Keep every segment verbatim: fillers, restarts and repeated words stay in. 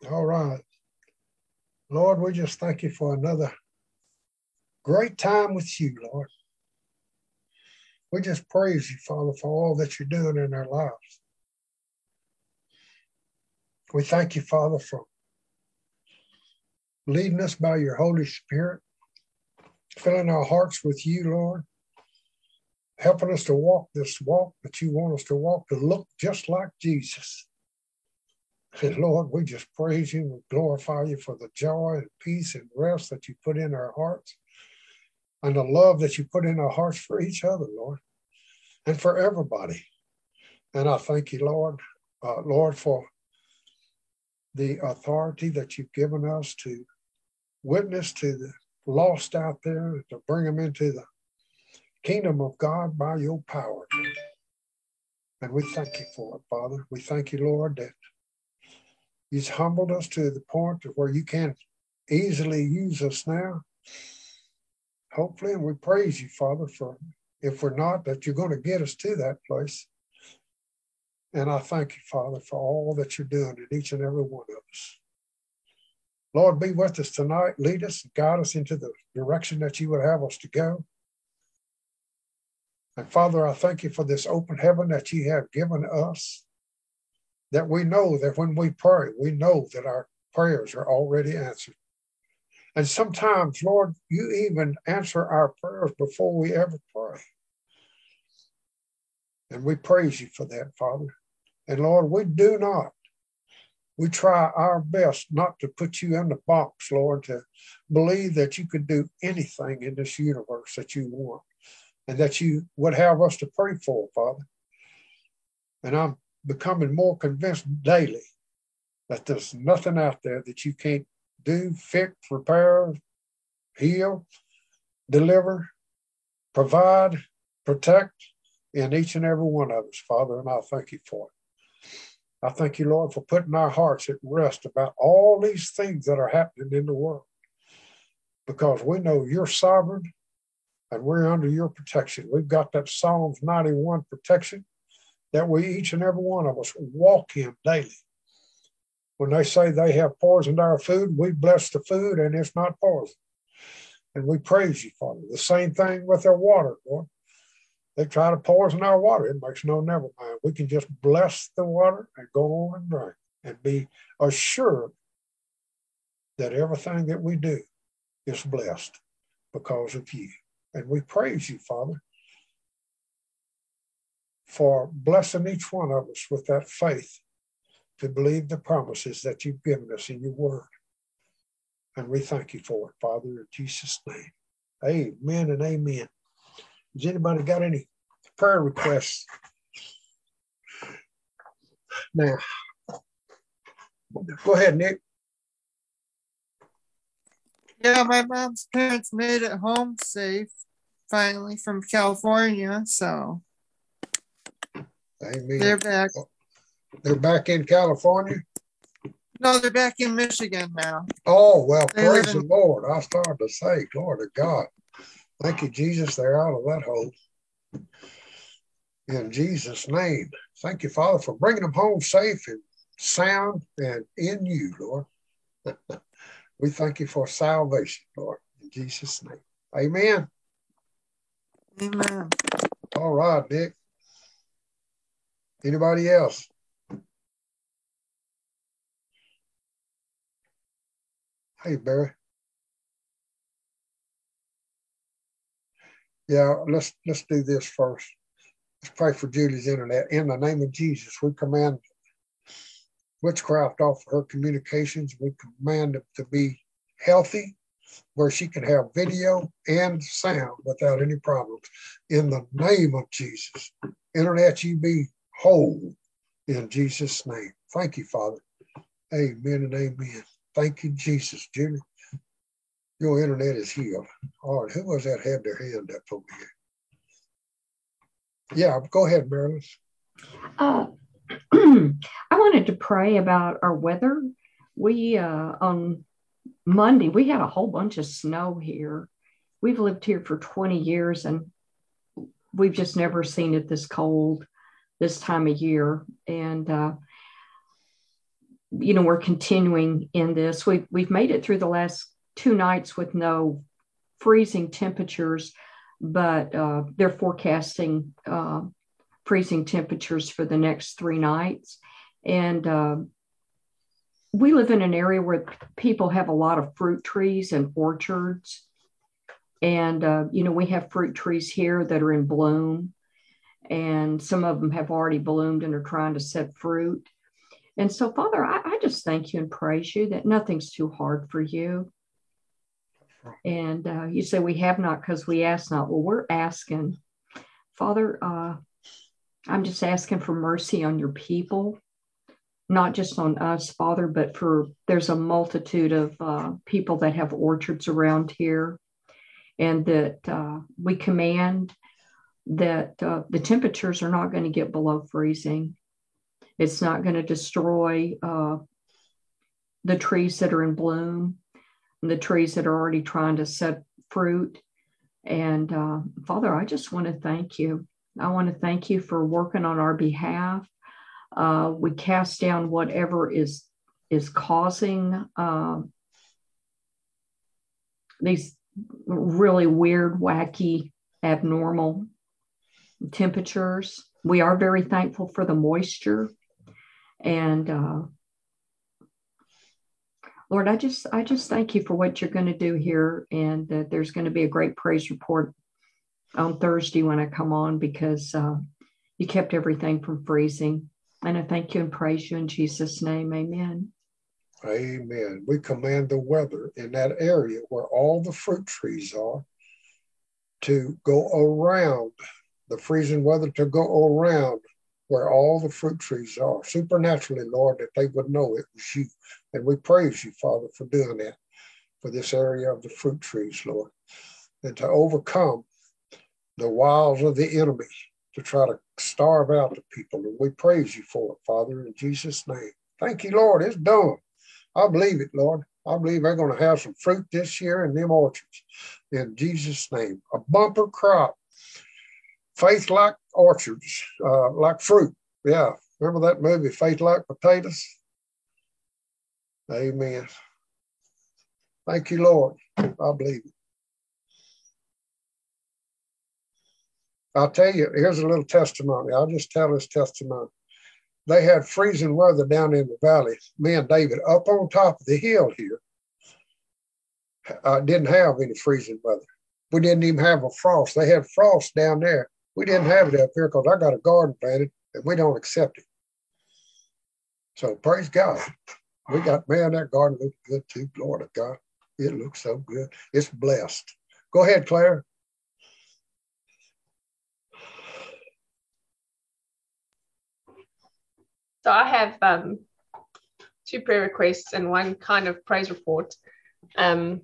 All right. Lord, we just thank you for another great time with you, Lord. We just praise you, Father, for all that you're doing in our lives. We thank you, Father, for leading us by your Holy Spirit, filling our hearts with you, Lord, helping us to walk this walk that you want us to walk, to look just like Jesus. And Lord, we just praise you and we glorify you for the joy and peace and rest that you put in our hearts and the love that you put in our hearts for each other, Lord, and for everybody. And I thank you, Lord, uh, Lord, for the authority that you've given us to witness to the lost out there, to bring them into the kingdom of God by your power. And we thank you for it, Father. We thank you, Lord, that you've humbled us to the point of where you can easily use us now. Hopefully, and we praise you, Father, for if we're not, that you're going to get us to that place. And I thank you, Father, for all that you're doing in each and every one of us. Lord, be with us tonight. Lead us and guide us into the direction that you would have us to go. And Father, I thank you for this open heaven that you have given us, that we know that when we pray, we know that our prayers are already answered. And sometimes, Lord, you even answer our prayers before we ever pray. And we praise you for that, Father. And Lord, we do not, we try our best not to put you in the box, Lord, to believe that you could do anything in this universe that you want and that you would have us to pray for, Father. And I'm becoming more convinced daily that there's nothing out there that you can't do, fix, repair, heal, deliver, provide, protect in each and every one of us, Father, and I thank you for it. I thank you, Lord, for putting our hearts at rest about all these things that are happening in the world, because we know you're sovereign and we're under your protection. We've got that Psalms ninety-one protection that we, each and every one of us, walk in daily. When they say they have poisoned our food, we bless the food and it's not poison. And we praise you, Father. The same thing with our water, Lord. They try to poison our water. It makes no never mind. We can just bless the water and go on and drink and be assured that everything that we do is blessed because of you. And we praise you, Father, for blessing each one of us with that faith to believe the promises that you've given us in your word. And we thank you for it, Father, in Jesus' name. Amen and amen. Has anybody got any prayer requests? Now, go ahead, Nick. Yeah, my mom's parents made it home safe, finally, from California, so Amen. They're back. They're back in California? No, they're back in Michigan now. Oh, well, They praise live the in- Lord. I started to say, glory to God. Thank you, Jesus. They're out of that hole. In Jesus' name. Thank you, Father, for bringing them home safe and sound and in you, Lord. We thank you for salvation, Lord, in Jesus' name. Amen. Amen. All right, Nick. Anybody else? Hey, Barry. Yeah, let's let's do this first. Let's pray for Julie's internet. In the name of Jesus, we command witchcraft off her communications. We command them to be healthy, where she can have video and sound without any problems. In the name of Jesus, internet, you be whole in Jesus' name. Thank you, Father. Amen and amen. Thank you, Jesus. Julie, your internet is healed. All right, who was that had their hand up over here? Yeah, go ahead, Marilyn. Uh, I wanted to pray about our weather. We, uh, on Monday, we had a whole bunch of snow here. We've lived here for twenty years and we've just never seen it this cold this time of year. And uh, you know, we're continuing in this. We've, we've made it through the last two nights with no freezing temperatures, but uh, they're forecasting uh, freezing temperatures for the next three nights. And uh, we live in an area where people have a lot of fruit trees and orchards. And, uh, you know, we have fruit trees here that are in bloom, and some of them have already bloomed and are trying to set fruit. And so, Father, I, I just thank you and praise you that nothing's too hard for you. And uh, you say we have not because we ask not. Well, we're asking. Father, uh, I'm just asking for mercy on your people, not just on us, Father, but for there's a multitude of uh, people that have orchards around here, and that uh, we command that uh, the temperatures are not going to get below freezing. It's not going to destroy uh, the trees that are in bloom, the trees that are already trying to set fruit. And uh, Father, I just want to thank you. I want to thank you for working on our behalf. Uh, we cast down whatever is is causing uh, these really weird, wacky, abnormal temperatures. We are very thankful for the moisture. And uh, Lord, I just I just thank you for what you're going to do here, and that there's going to be a great praise report on Thursday when I come on, because uh, you kept everything from freezing. And I thank you and praise you in Jesus' name. Amen. Amen. We command the weather in that area where all the fruit trees are to go around, the freezing weather to go around where all the fruit trees are. Supernaturally, Lord, that they would know it was you. And we praise you, Father, for doing that, for this area of the fruit trees, Lord, and to overcome the wiles of the enemy to try to starve out the people. And we praise you for it, Father, in Jesus' name. Thank you, Lord. It's done. I believe it, Lord. I believe they're going to have some fruit this year in them orchards. In Jesus' name. A bumper crop. Faith like orchards, uh, like fruit. Yeah. Remember that movie, Faith Like Potatoes? Amen. Thank you, Lord. I believe it. I'll tell you, here's a little testimony. I'll just tell this testimony. They had freezing weather down in the valley. Me and David up on top of the hill here uh, didn't have any freezing weather. We didn't even have a frost. They had frost down there. We didn't have it up here because I got a garden planted and we don't accept it. So praise God. We got, man, that garden looks good too. Glory to God. It looks so good. It's blessed. Go ahead, Claire. So I have um, two prayer requests and one kind of praise report um,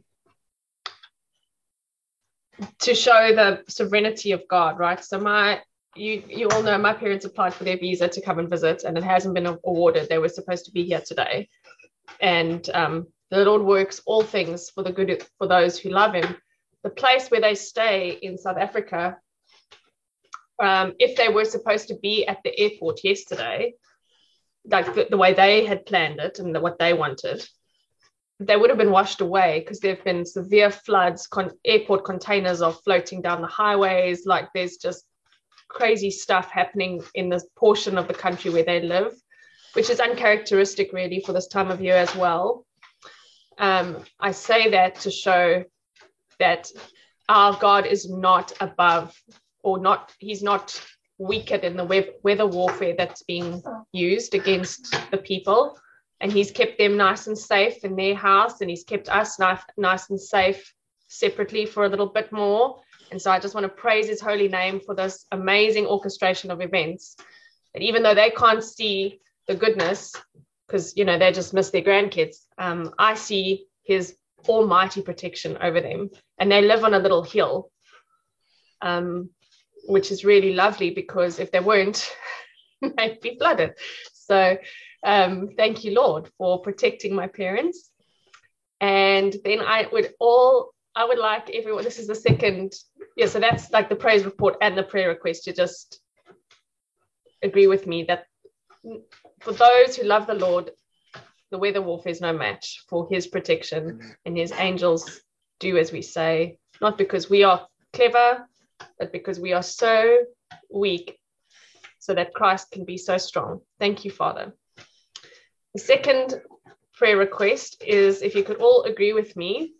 to show the sovereignty of God, right? So my, you you all know my parents applied for their visa to come and visit, and it hasn't been awarded. They were supposed to be here today. And um, the Lord works all things for the good for those who love him. The place where they stay in South Africa, um, if they were supposed to be at the airport yesterday, like the, the way they had planned it and the, what they wanted, they would have been washed away because there have been severe floods. Con- airport containers are floating down the highways. Like there's just crazy stuff happening in this portion of the country where they live, which is uncharacteristic really for this time of year as well. Um, I say that to show that our God is not above or not, he's not weaker than the weather warfare that's being used against the people, and he's kept them nice and safe in their house, and he's kept us nice, nice and safe separately for a little bit more. And so I just want to praise his holy name for this amazing orchestration of events, that even though they can't see the goodness because you know they just miss their grandkids, um, I see his almighty protection over them, and they live on a little hill, um, which is really lovely because if they weren't, they'd be flooded. So um, thank you, Lord, for protecting my parents. And then I would all, I would like everyone, this is the second, yeah, so that's like the praise report and the prayer request. You just agree with me that for those who love the Lord, the weather warfare is no match for his protection, Amen. and his angels do as we say, not because we are clever, but because we are so weak, so that Christ can be so strong. Thank you, Father. The second prayer request is if you could all agree with me.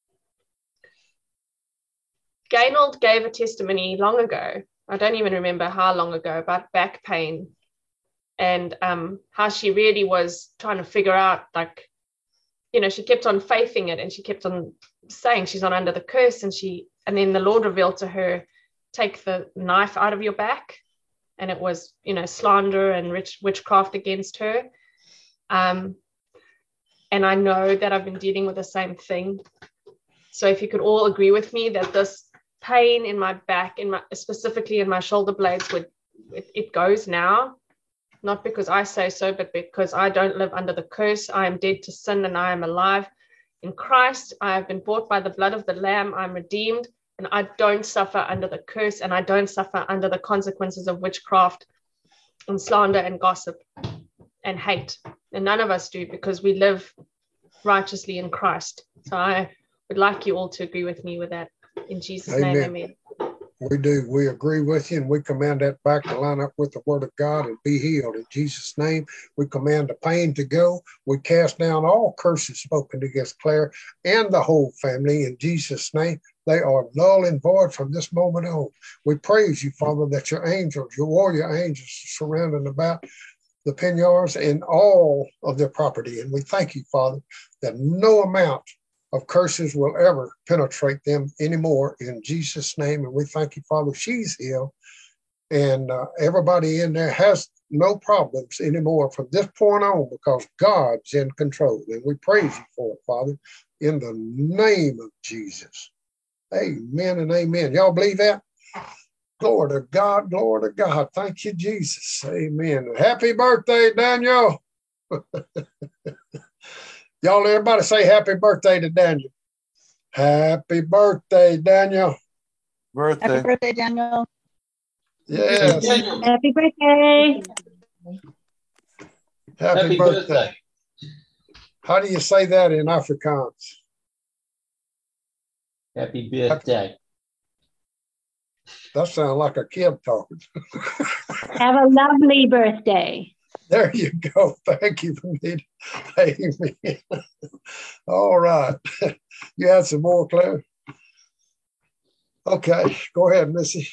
Gaynald gave a testimony long ago. I don't even remember how long ago, about back pain, and um, how she really was trying to figure out, like, you know, she kept on faithing it, and she kept on saying she's not under the curse, and she, and then the Lord revealed to her, take the knife out of your back, and it was, you know, slander and witch, witchcraft against her. Um, and I know that I've been dealing with the same thing. So if you could all agree with me that this pain in my back, in my specifically in my shoulder blades, would it, it goes now, not because I say so, but because I don't live under the curse. I am dead to sin and I am alive in Christ. I have been bought by the blood of the Lamb. I'm redeemed, and I don't suffer under the curse, and I don't suffer under the consequences of witchcraft and slander and gossip and hate. And none of us do, because we live righteously in Christ. So I would like you all to agree with me with that. In Jesus' Amen. name, amen. We do. We agree with you, and we command that back to line up with the word of God and be healed. In Jesus' name, we command the pain to go. We cast down all curses spoken against Claire and the whole family. In Jesus' name, they are null and void from this moment on. We praise you, Father, that your angels, your warrior angels, are surrounding about the Pignards and all of their property. And we thank you, Father, that no amount of curses will ever penetrate them anymore, in Jesus' name. And we thank you, Father, she's healed, and uh, everybody in there has no problems anymore from this point on, because God's in control. And we praise you for it, Father, in the name of Jesus. Amen and amen. Y'all believe that? Glory to God, glory to God. Thank you, Jesus. Amen. Happy birthday, Daniel. Y'all, everybody say happy birthday to Daniel. Happy birthday, Daniel. Birthday. Happy birthday, Daniel. Yes. Happy birthday. Happy, Happy birthday. birthday. How do you say that in Afrikaans? Happy birthday. That sounds like a kid talking. Have a lovely birthday. There you go. Thank you for me. Amen. All right. You had some more, Claire? Okay. Go ahead, Missy.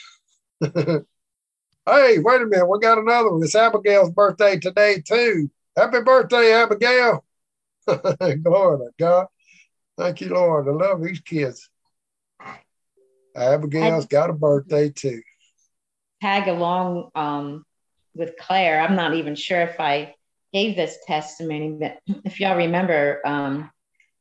Hey, wait a minute. We got another one. It's Abigail's birthday today, too. Happy birthday, Abigail. Glory to God. Thank you, Lord. I love these kids. Abigail's got a birthday, too. Tag along um, with Claire. I'm not even sure if I gave this testimony, but if y'all remember, um,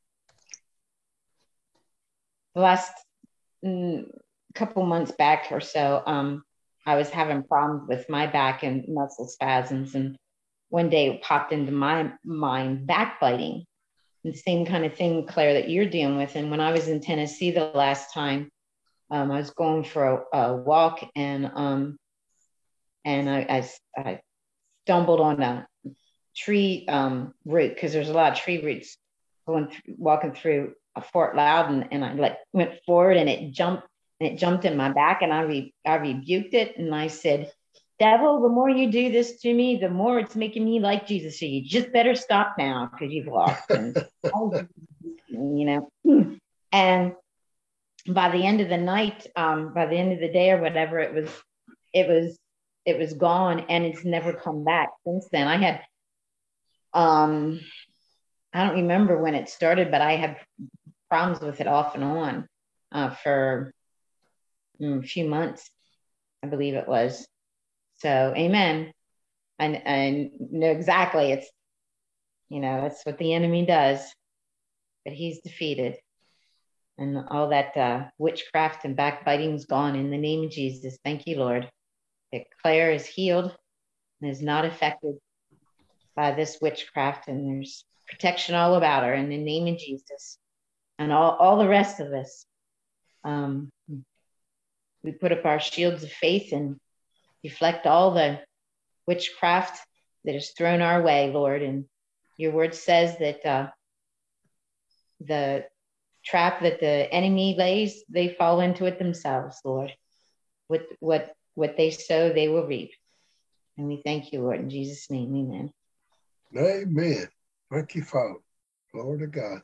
the last mm, couple months back or so, um, I was having problems with my back and muscle spasms. And one day it popped into my mind, backbiting. The same kind of thing, Claire, that you're dealing with. And when I was in Tennessee the last time, um, I was going for a, a walk, and um, and I, I, I stumbled on a tree um, root, because there's a lot of tree roots going through, walking through a Fort Loudon, and I like went forward, and it jumped and it jumped in my back, and I re, I rebuked it, and I said, "Devil, the more you do this to me, the more it's making me like Jesus. So you just better stop now, because you've lost." And you know, and by the end of the night, um, by the end of the day or whatever, it was, it was, it was gone, and it's never come back since then. I had, um, I don't remember when it started, but I had problems with it off and on uh, for mm, a few months, I believe it was. So, amen. And and know exactly, it's, you know, that's what the enemy does, but he's defeated. And all that uh, witchcraft and backbiting is gone in the name of Jesus. Thank you, Lord. That Claire is healed and is not affected by this witchcraft, and there's protection all about her in the name of Jesus. And all, all the rest of us, um, we put up our shields of faith and deflect all the witchcraft that is thrown our way, Lord, in Your word says that uh, the trap that the enemy lays, they fall into it themselves, Lord. What what what they sow, they will reap. And we thank you, Lord, in Jesus' name. Amen. Amen. Thank you, Father. Glory to God.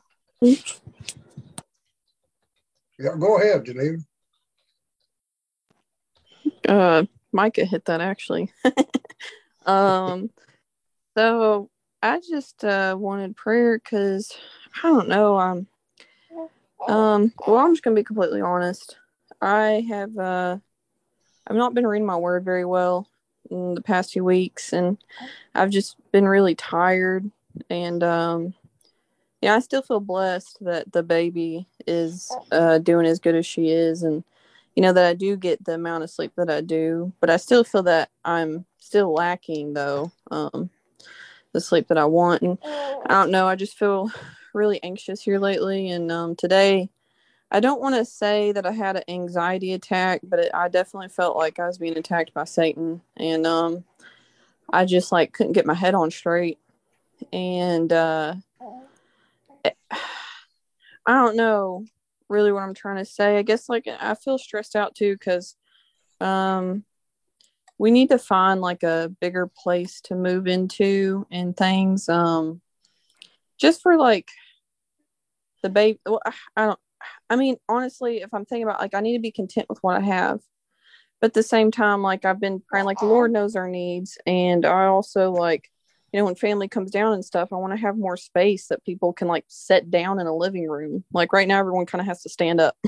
Yeah, go ahead, Geneva. Uh, Micah hit that actually. um, so I just uh wanted prayer because I don't know. Um, um, well, I'm just gonna be completely honest. I have uh, I've not been reading my word very well in the past few weeks, and I've just been really tired. And um, yeah, I still feel blessed that the baby is uh doing as good as she is, and you know that I do get the amount of sleep that I do, but I still feel that I'm still lacking though. Um, the sleep that I want. And I don't know, I just feel really anxious here lately. And um, today, I don't want to say that I had an anxiety attack, but it, I definitely felt like I was being attacked by Satan. And um, I just like couldn't get my head on straight. And uh, it, I don't know really what I'm trying to say. I guess like I feel stressed out too because um, we need to find like a bigger place to move into and things. Um, just for like the baby. Well, I don't. I mean, honestly, if I'm thinking about like I need to be content with what I have, but at the same time, like I've been praying, like the Lord knows our needs, and I also like, you know, when family comes down and stuff, I want to have more space that people can like sit down in a living room. Like right now, everyone kind of has to stand up.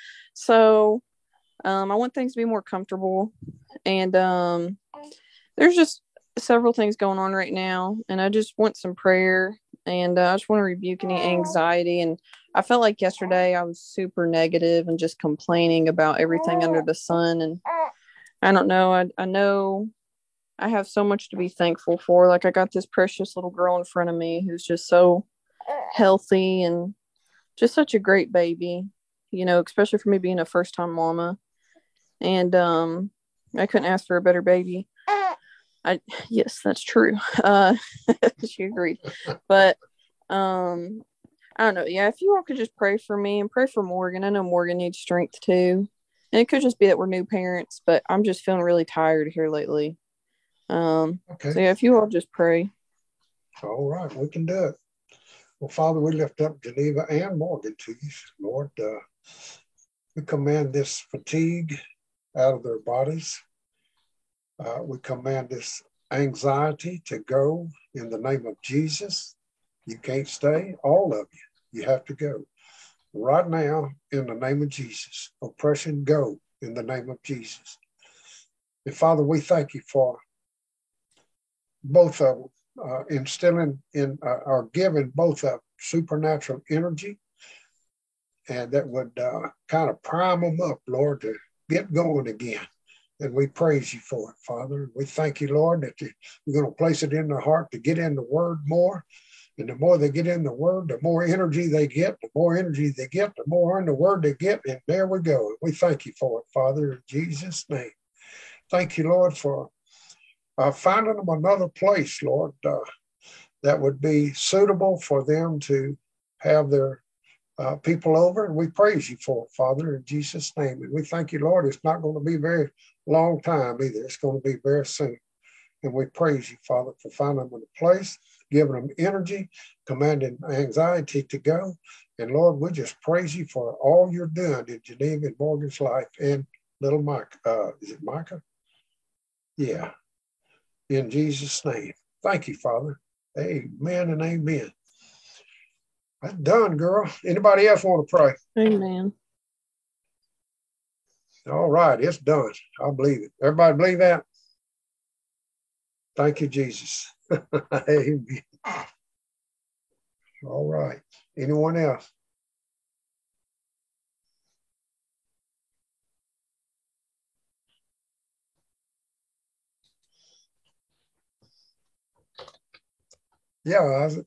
So, um, I want things to be more comfortable, and um, there's just several things going on right now, and I just want some prayer, and uh, I just want to rebuke any anxiety. And I felt like yesterday I was super negative and just complaining about everything under the sun, and I don't know. I I know I have so much to be thankful for. Like I got this precious little girl in front of me who's just so healthy and just such a great baby, you know, especially for me being a first time mama. And um, I couldn't ask for a better baby. I yes, that's true. Uh, she agreed. But um, I don't know. Yeah, if you all could just pray for me and pray for Morgan. I know Morgan needs strength too. And it could just be that we're new parents, but I'm just feeling really tired here lately. Um, Okay. so yeah, if you all just pray. All right, we can do it. Well, Father, we lift up Geneva and Morgan to you, Lord. Uh, we command this fatigue out of their bodies. Uh, we command this anxiety to go in the name of Jesus. You can't stay, all of you. You have to go. Right now, in the name of Jesus. Oppression, go in the name of Jesus. And Father, we thank you for both of them. Uh, instilling in uh, or giving both a supernatural energy, and that would uh, kind of prime them up, Lord, to get going again. And we praise you for it, Father. We thank you, Lord, that you, you're going to place it in their heart to get in the Word more. And the more they get in the Word, the more energy they get. The more energy they get, the more in the Word they get. And there we go. And we thank you for it, Father, in Jesus' name. Thank you, Lord, for Uh, finding them another place, Lord, uh, that would be suitable for them to have their uh, people over. And we praise you for it, Father, in Jesus' name. And we thank you, Lord, it's not going to be very long time either. It's going to be very soon. And we praise you, Father, for finding them in a place, giving them energy, commanding anxiety to go. And Lord, we just praise you for all you're doing in Geneva and Morgan's life and little Mike. Uh, is it Micah? Yeah. In Jesus' name. Thank you, Father. Amen and amen. That's done, girl. Anybody else want to pray? Amen. All right, it's done. I believe it. Everybody believe that? Thank you, Jesus. Amen. All right. Anyone else? Yeah, Isaac.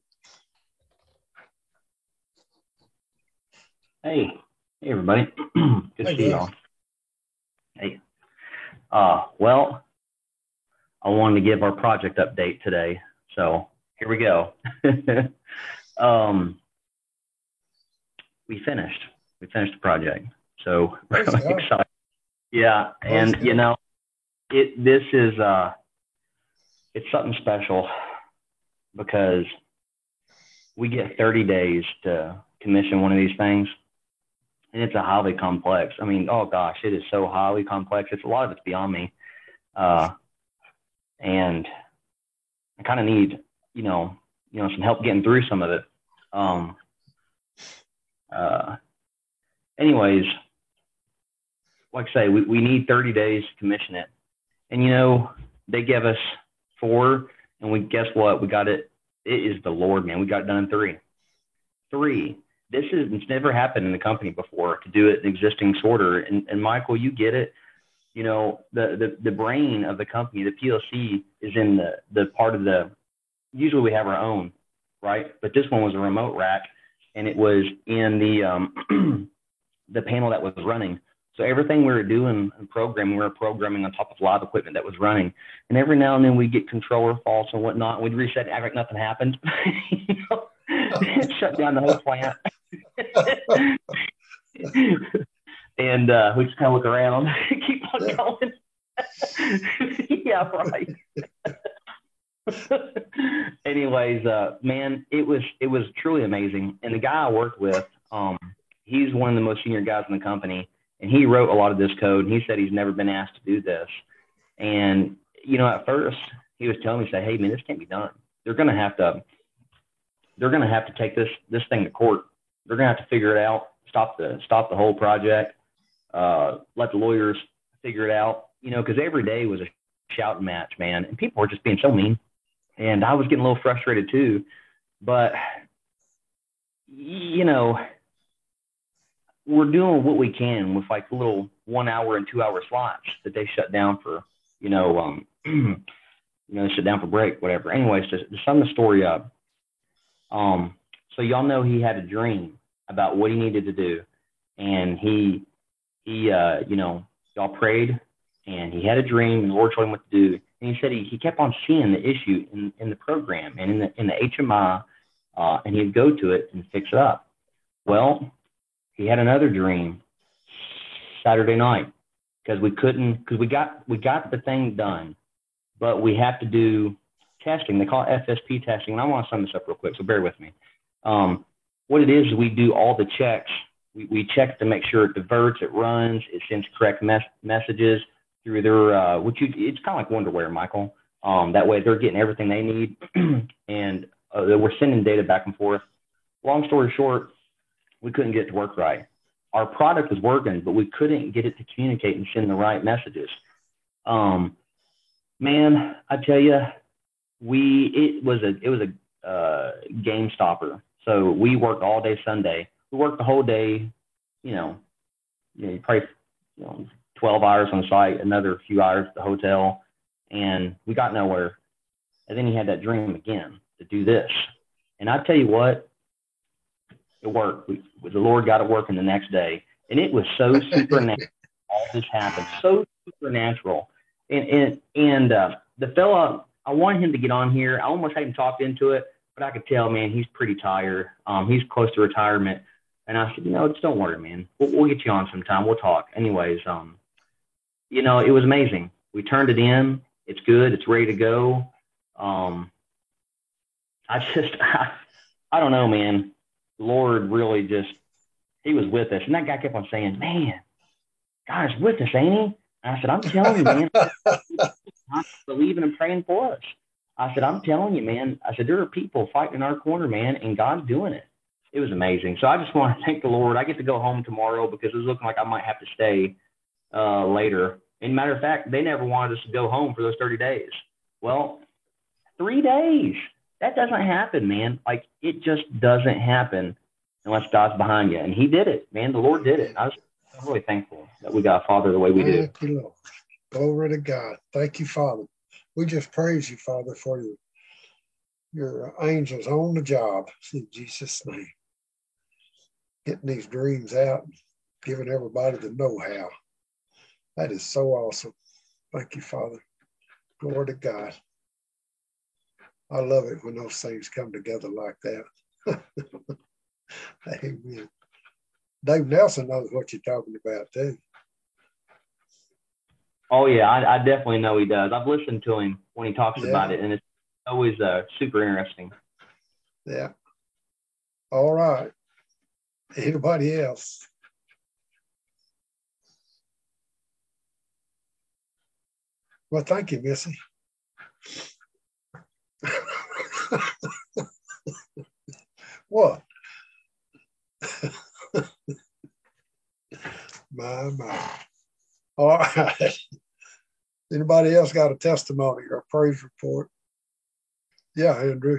Hey, hey everybody. Good Hey, to see guys. y'all. Hey. Uh, well, I wanted to give our project update today. So here we go. um, we finished. We finished the project. So Praise really God. excited. Yeah, Praise and you God. know, it this is uh, it's something special because we get thirty days to commission one of these things, and it's a highly complex. I mean, oh gosh, it is so highly complex. It's a lot of it's beyond me, uh, and I kind of need, you know, you know, some help getting through some of it. Um, uh, anyways, like I say, we, we need thirty days to commission it, and you know, they give us four, and we guess what? We got it. It is the Lord, man. We got it done in three. Three. This is it's never happened in the company before to do it in existing sorter. And, and Michael, you get it. You know, the, the the brain of the company, the P L C, is in the the part of the. Usually we have our own, right? But this one was a remote rack, and it was in the um, the panel that was running. So everything we were doing and programming, we were programming on top of live equipment that was running. And every now and then we'd get controller faults and whatnot. And we'd reset and act like nothing happened. You know? Shut down the whole plant. And uh, we just kind of look around, keep on going. Yeah, right. Anyways, uh, man, it was it was truly amazing. And the guy I worked with, um, he's one of the most senior guys in the company. And he wrote a lot of this code, and he said he's never been asked to do this. And, you know, at first he was telling me, say, hey, man, this can't be done. They're going to have to, they're going to have to take this, this thing to court. They're going to have to figure it out, stop the, stop the whole project, uh, let the lawyers figure it out, you know, because every day was a shouting match, man. And people were just being so mean. And I was getting a little frustrated too. But, you know, we're doing what we can with like little one hour and two hour slots that they shut down for, you know, um, you know, they shut down for break, whatever. Anyways, to, to sum the story up. Um, so y'all know he had a dream about what he needed to do. And he, he, uh, you know, y'all prayed and he had a dream and the Lord told him what to do. And he said he, he kept on seeing the issue in, in the program and in the, in the H M I, uh, and he'd go to it and fix it up. Well, he had another dream Saturday night because we couldn't, because we got, we got the thing done, but we have to do testing. They call it F S P testing. And I want to sum this up real quick, so bear with me. Um, what it is, we do all the checks. We, we check to make sure it diverts, it runs, it sends correct mes- messages through their, uh, which you, it's kind of like Wonderware, Michael. Um, that way they're getting everything they need and uh, we're sending data back and forth. Long story short, we couldn't get it to work right. Our product was working, but we couldn't get it to communicate and send the right messages. Um, man, I tell you, we it was a it was a uh, game stopper. So we worked all day Sunday. We worked the whole day, you know, you know, probably you know, twelve hours on site, another few hours at the hotel, and we got nowhere. And then he had that dream again to do this. And I tell you what, it worked. We, the Lord got it working the next day. And it was so supernatural. All this happened. So supernatural. And and, and uh, the fella, I wanted him to get on here. I almost had him talked into it, but I could tell, man, he's pretty tired. Um, he's close to retirement. And I said, you know, just don't worry, man. We'll, we'll get you on sometime. We'll talk. Anyways, um, you know, it was amazing. We turned it in. It's good. It's ready to go. Um, I just, I, I don't know, man. Lord really just, he was with us. And that guy kept on saying, man, God's with us, ain't he? And I said, I'm telling you, man, I'm believing and praying for us. I said, I'm telling you, man. I said, there are people fighting in our corner, man, and God's doing it. It was amazing. So I just want to thank the Lord. I get to go home tomorrow because it was looking like I might have to stay uh, later. And matter of fact, they never wanted us to go home for those thirty days. Well, three days. That doesn't happen, man. Like, it just doesn't happen unless God's behind you. And he did it, man. The Lord did it. I was I'm really thankful that we got a Father the way we do. Thank you, Lord. Glory to God. Thank you, Father. We just praise you, Father, for your, your angels on the job in Jesus' name. Getting these dreams out, giving everybody the know-how. That is so awesome. Thank you, Father. Glory to God. I love it when those things come together like that. Amen. Dave Nelson knows what you're talking about too. Oh yeah, I, I definitely know he does. I've listened to him when he talks Yeah. about it, and it's always uh, super interesting. Yeah. All right. Anybody else? Well, thank you, Missy. What? My, my. All right. Anybody else got a testimony or a praise report? Yeah, Andrew.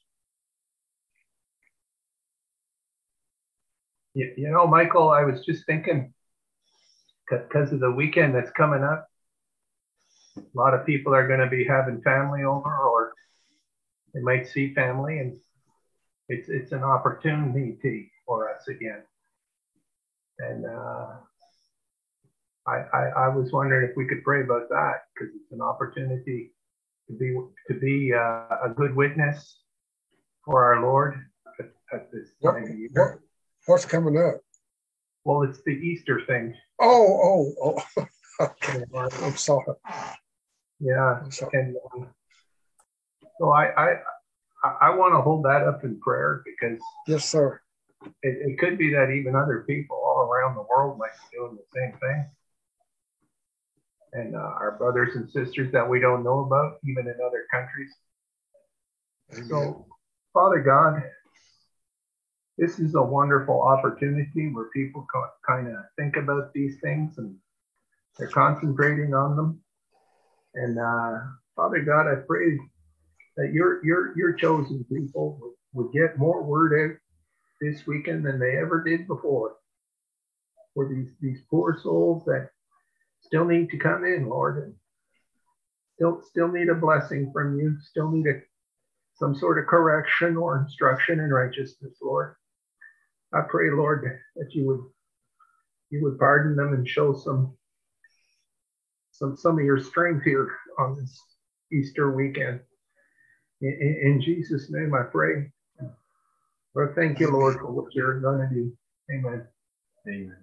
You, you know, Michael, I was just thinking, because of the weekend that's coming up, a lot of people are going to be having family over, or they might see family, and it's it's an opportunity for us again. And uh, I, I I was wondering if we could pray about that, because it's an opportunity to be to be uh, a good witness for our Lord at, at this What, time of year. what, what's coming up? Well, it's the Easter thing. Oh, oh, oh. Okay. I'm sorry. Yeah, I'm sorry. and um, so I I I want to hold that up in prayer, because Yes, sir. it, it could be that even other people all around the world might be doing the same thing, and uh, our brothers and sisters that we don't know about, even in other countries. Amen. So, Father God, this is a wonderful opportunity where people kind of think about these things and they're concentrating on them. And uh, Father God, I pray that your your your chosen people would, would get more word out this weekend than they ever did before. For these these poor souls that still need to come in, Lord, and still still need a blessing from you, still need a, some sort of correction or instruction in righteousness, Lord. I pray, Lord, that you would you would pardon them and show some some some of your strength here on this Easter weekend. In, in, in Jesus' name, I pray. Lord, thank you, Amen. Lord, for what you're going to do. Amen. Amen.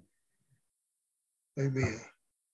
Amen.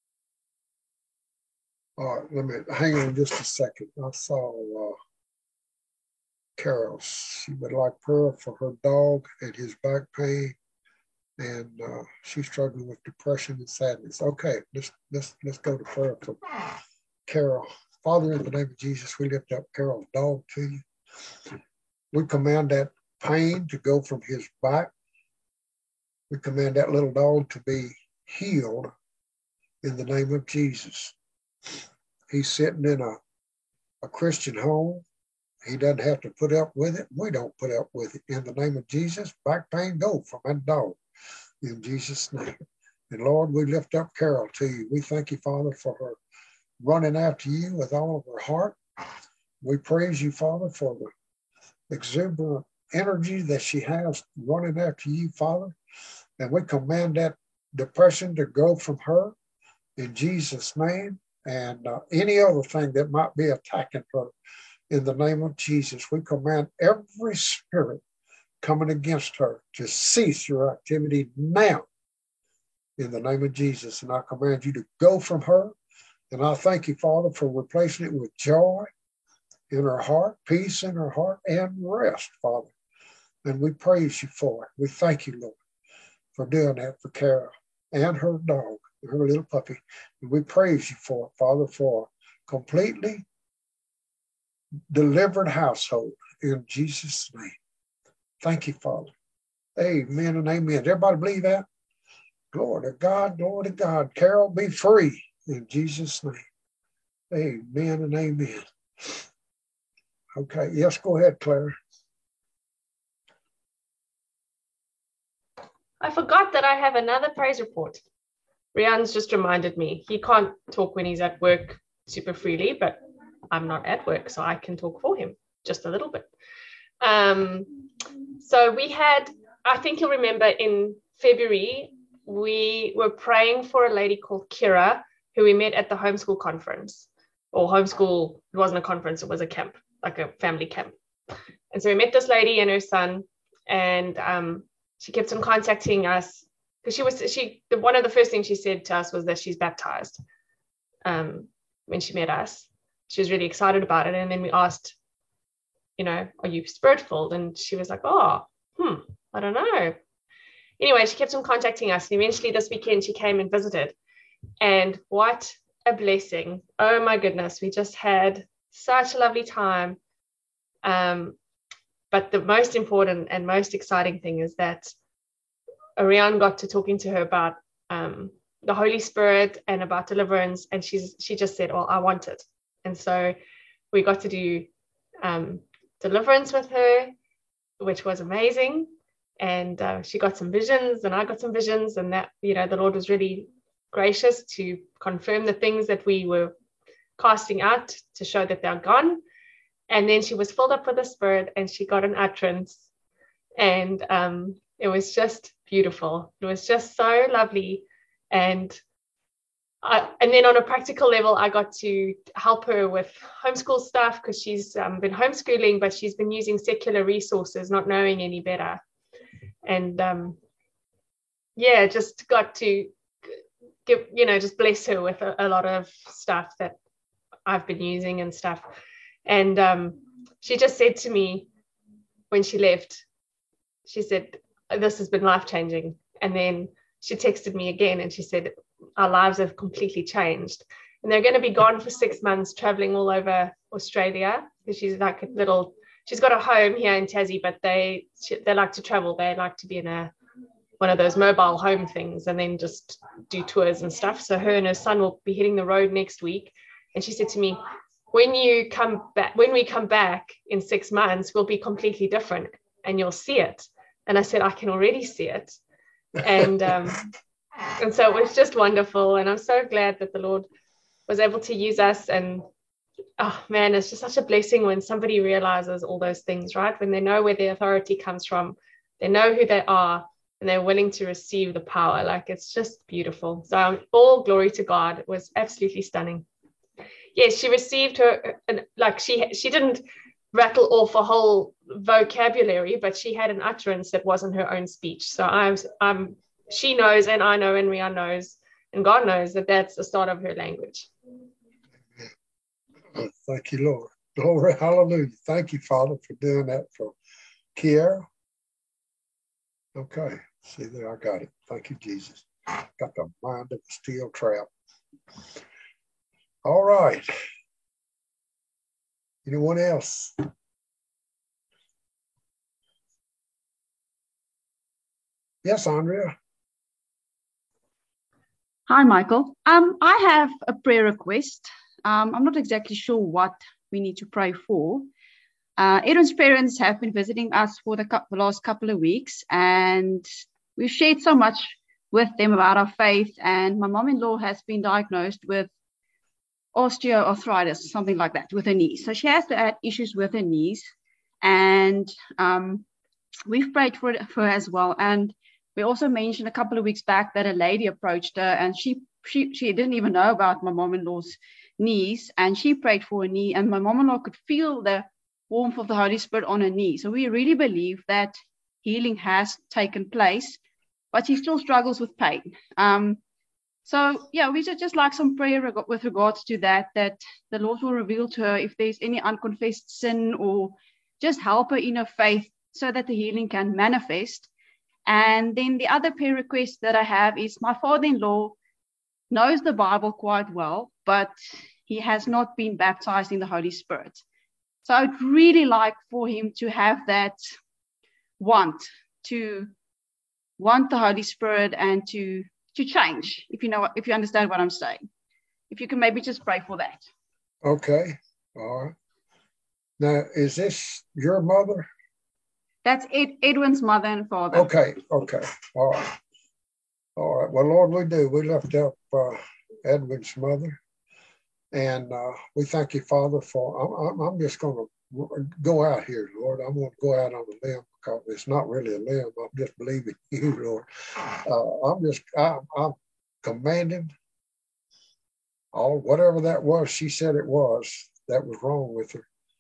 All right, let me hang on just a second. I saw uh, Carol. She would like prayer for her dog and his back pain, and uh, she's struggling with depression and sadness. Okay, let's let's let's go to prayer for Carol. Father, in the name of Jesus, we lift up Carol's dog to you. We command that pain to go from his back. We command that little dog to be healed in the name of Jesus. He's sitting in a, a Christian home. He doesn't have to put up with it. We don't put up with it. In the name of Jesus, back pain go from that dog in Jesus' name. And Lord, we lift up Carol to you. We thank you, Father, for her running after you with all of her heart. We praise you, Father, for the exuberant energy that she has running after you, Father. And we command that depression to go from her in Jesus' name, and uh, any other thing that might be attacking her in the name of Jesus. We command every spirit coming against her to cease your activity now in the name of Jesus. And I command you to go from her. And I thank you, Father, for replacing it with joy in her heart, peace in her heart, and rest, Father. And we praise you for it. We thank you, Lord, for doing that for Carol and her dog, her little puppy. And we praise you for it, Father, for a completely delivered household in Jesus' name. Thank you, Father. Amen and amen. Everybody believe that? Glory to God, glory to God. Carol, be free in Jesus' name. Amen and amen. Okay, yes, go ahead, Claire. I forgot that I have another praise report. Rian's just reminded me. He can't talk when he's at work super freely, but I'm not at work, so I can talk for him just a little bit. Um, so we had, I think you'll remember in February, we were praying for a lady called Kira, who we met at the homeschool conference, or homeschool, it wasn't a conference, it was a camp. like a family camp. And so we met this lady and her son, and um, she kept on contacting us because she was she the, one of the first things she said to us was that she's baptized. Um, when she met us, she was really excited about it, and then we asked, you know, are you spirit-filled? And she was like, oh, hmm, I don't know. Anyway, she kept on contacting us, and eventually this weekend she came and visited, and what a blessing. Oh my goodness, we just had such a lovely time. Um, but the most important and most exciting thing is that Ariane got to talking to her about um, the Holy Spirit and about deliverance, and she's she just said, well, I want it. And so we got to do um, deliverance with her, which was amazing. And uh, she got some visions, and I got some visions, and that, you know, the Lord was really gracious to confirm the things that we were casting out to show that they're gone. And then she was filled up with the Spirit, and she got an utterance, and um, it was just beautiful. It was just so lovely. And I, and then on a practical level, I got to help her with homeschool stuff because she's um, been homeschooling, but she's been using secular resources, not knowing any better. And um, yeah, just got to give, you know, just bless her with a, a lot of stuff that I've been using and stuff. And um, she just said to me when she left, she said, this has been life-changing. And then she texted me again and she said, our lives have completely changed. And they're going to be gone for six months, traveling all over Australia, because she's like a little, she's got a home here in Tassie, but they they like to travel. They like to be in a one of those mobile home things and then just do tours and stuff. So her and her son will be hitting the road next week. And she said to me, when you come back, when we come back in six months, we'll be completely different and you'll see it. And I said, I can already see it. And um, and so it was just wonderful. And I'm so glad that the Lord was able to use us. And oh man, it's just such a blessing when somebody realizes all those things, right? When they know where the authority comes from, they know who they are, and they're willing to receive the power. Like, it's just beautiful. So um, all glory to God. It was absolutely stunning. Yes, she received her, like she she didn't rattle off a whole vocabulary, but she had an utterance that wasn't her own speech. So I'm, I'm, she knows, and I know, and Rian knows, and God knows that that's the start of her language. Thank you, Lord. Glory, hallelujah. Thank you, Father, for doing that for Kiara. Okay, see there, I got it. Thank you, Jesus. Got the mind of a steel trap. All right. Anyone else? Yes, Andrea. Hi, Michael. Um, I have a prayer request. Um, I'm not exactly sure what we need to pray for. Uh, Edwin's parents have been visiting us for the, the last couple of weeks, and we've shared so much with them about our faith. And my mom-in-law has been diagnosed with osteoarthritis, something like that, with her knees. So she has had issues with her knees, and um, we've prayed for, it, for her as well. And we also mentioned a couple of weeks back that a lady approached her, and she she she didn't even know about my mom-in-law's knees, and she prayed for her knee, and my mom-in-law could feel the warmth of the Holy Spirit on her knee. So we really believe that healing has taken place, but she still struggles with pain. Um, So, yeah, we should just like some prayer with regards to that, that the Lord will reveal to her if there's any unconfessed sin, or just help her in her faith so that the healing can manifest. And then the other prayer request that I have is my father-in-law knows the Bible quite well, but he has not been baptized in the Holy Spirit. So I'd really like for him to have that want, to want the Holy Spirit and to to change, if you know, if you understand what I'm saying. If you can maybe just pray for that. Okay, all right. Now, is this your mother? That's Ed, Edwin's mother and father. Okay, okay, all right. All right, well, Lord, we do. We lift up uh, Edwin's mother, and uh, we thank you, Father, for, I'm, I'm just going to go out here, Lord. I'm going to go out on a limb, because it's not really a limb. I'm just believing you, Lord. Uh, I'm just, I, I'm commanding all, whatever that was she said it was, that was wrong with her.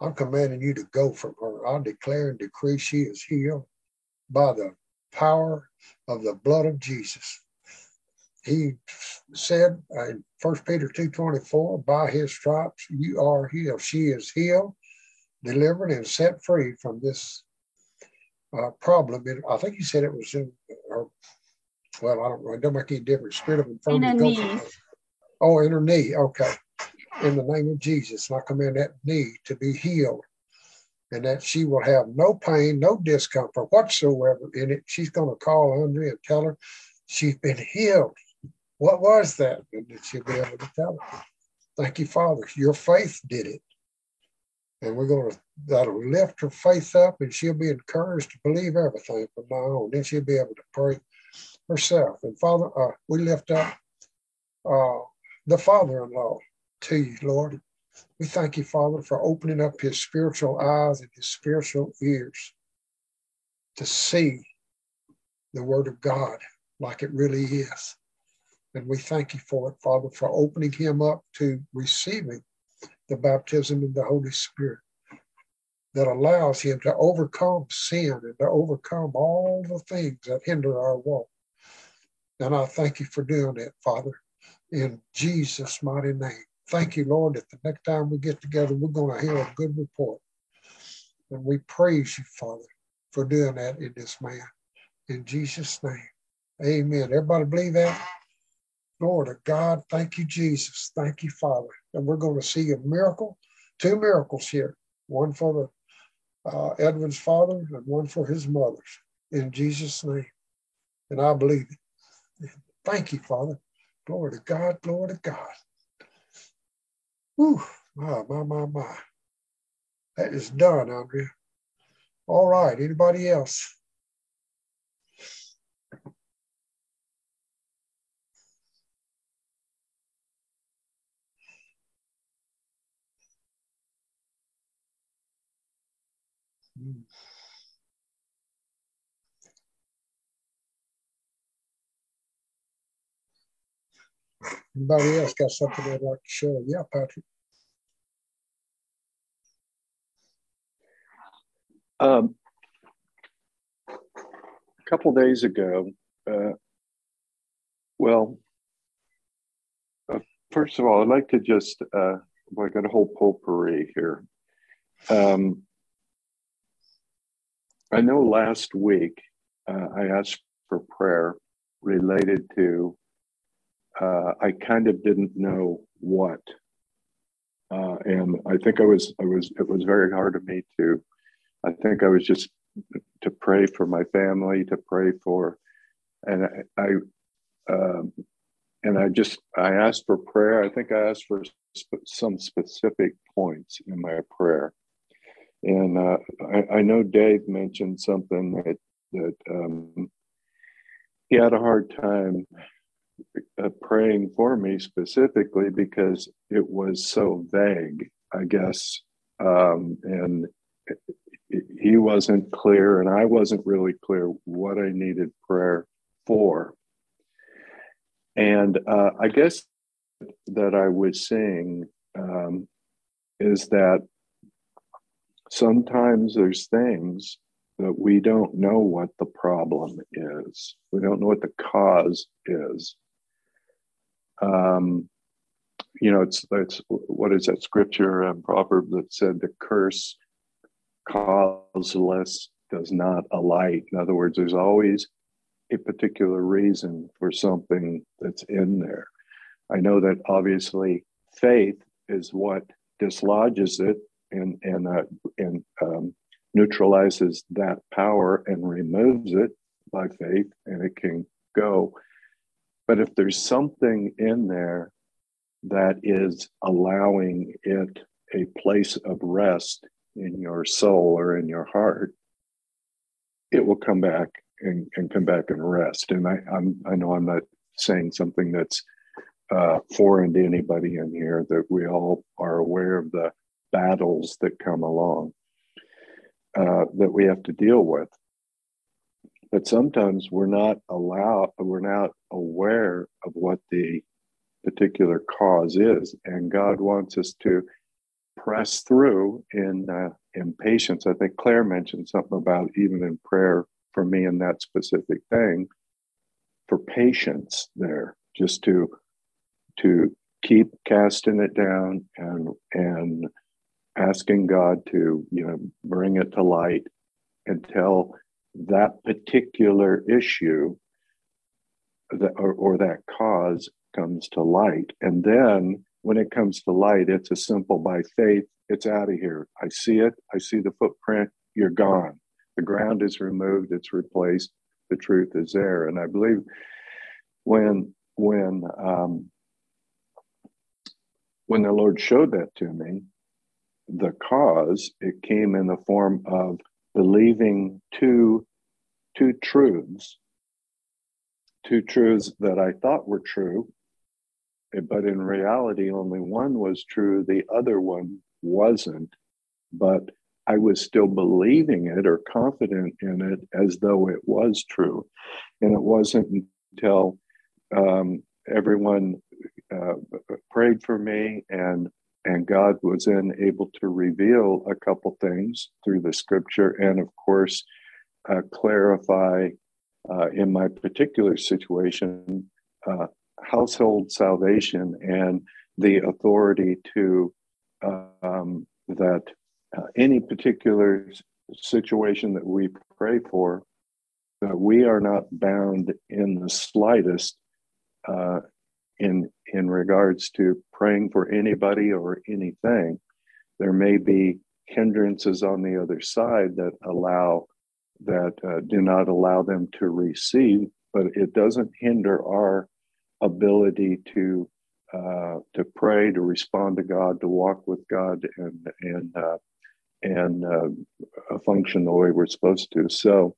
I'm commanding you to go from her. I declare and decree she is healed by the power of the blood of Jesus. He said in First Peter two twenty-four, by his stripes you are healed. She is healed, delivered, and set free from this uh, problem. It, I think he said it was in her, well, I don't know, it don't make any difference. Spirit of infirmity. In her knees. Oh, in her knee. Okay. In the name of Jesus, and I command that knee to be healed, and that she will have no pain, no discomfort whatsoever in it. She's going to call Andrea and tell her she's been healed. What was that? And then she'll be able to tell her. Thank you, Father. Your faith did it. And we're going to, that'll lift her faith up, and she'll be encouraged to believe everything from now on. Then she'll be able to pray herself. And Father, uh, we lift up uh, the father-in-law to you, Lord. We thank you, Father, for opening up his spiritual eyes and his spiritual ears to see the word of God like it really is. And we thank you for it, Father, for opening him up to receiving the baptism in the Holy Spirit that allows him to overcome sin and to overcome all the things that hinder our walk. And I thank you for doing that, Father, in Jesus' mighty name. Thank you, Lord, that the next time we get together, we're going to hear a good report. And we praise you, Father, for doing that in this man. In Jesus' name, amen. Everybody believe that? Lord of God, thank you, Jesus. Thank you, Father. And we're going to see a miracle, two miracles here, one for the uh, Edwin's father and one for his mother's, in Jesus' name. And I believe it. Thank you, Father. Glory to God, glory to God. Whew, my, my, my, my. That is done, Andrea. All right, anybody else? Hmm. Anybody else got something they'd like to share? Yeah, Patrick. Um, a couple days ago, uh, well, uh, first of all, I'd like to just, uh, well, I got a whole potpourri here. Um, I know last week uh, I asked for prayer related to, uh, I kind of didn't know what. Uh, and I think I was, I was, it was very hard of me to, I think I was just to pray for my family, to pray for, and I, I um, and I just, I asked for prayer. I think I asked for sp- some specific points in my prayer. And uh, I, I know Dave mentioned something that, that um, he had a hard time uh, praying for me specifically because it was so vague, I guess. Um, and he wasn't clear, and I wasn't really clear what I needed prayer for. And uh, I guess that I was saying um, is that sometimes there's things that we don't know what the problem is. We don't know what the cause is. Um, you know, it's, it's what is that scripture and proverb that said the curse causeless does not alight. In other words, there's always a particular reason for something that's in there. I know that obviously faith is what dislodges it and and uh, and um, neutralizes that power and removes it by faith, and it can go. But if there's something in there that is allowing it a place of rest in your soul or in your heart, it will come back and, and come back and rest. And I, I'm, I know I'm not saying something that's uh, foreign to anybody in here, that we all are aware of the battles that come along uh, that we have to deal with. But sometimes we're not allowed, we're not aware of what the particular cause is. And God wants us to press through in uh, in patience. I think Claire mentioned something about even in prayer for me in that specific thing, for patience there, just to to keep casting it down and and asking God to, you know, bring it to light until that particular issue that, or, or that cause comes to light. And then when it comes to light, it's a simple by faith, it's out of here. I see it, I see the footprint, you're gone. The ground is removed, it's replaced, the truth is there. And I believe when when um, when the Lord showed that to me, the cause, it came in the form of believing two two truths, two truths that I thought were true, but in reality only one was true, the other one wasn't, but I was still believing it or confident in it as though it was true. And it wasn't until um, everyone uh, prayed for me and and God was then able to reveal a couple things through the scripture and of course uh, clarify uh, in my particular situation uh, household salvation and the authority to uh, um, that uh, any particular situation that we pray for, that we are not bound in the slightest uh, in in regards to praying for anybody or anything. There may be hindrances on the other side that allow that uh, do not allow them to receive, but it doesn't hinder our ability to uh, to pray, to respond to God, to walk with God, and and uh, and uh, function the way we're supposed to. So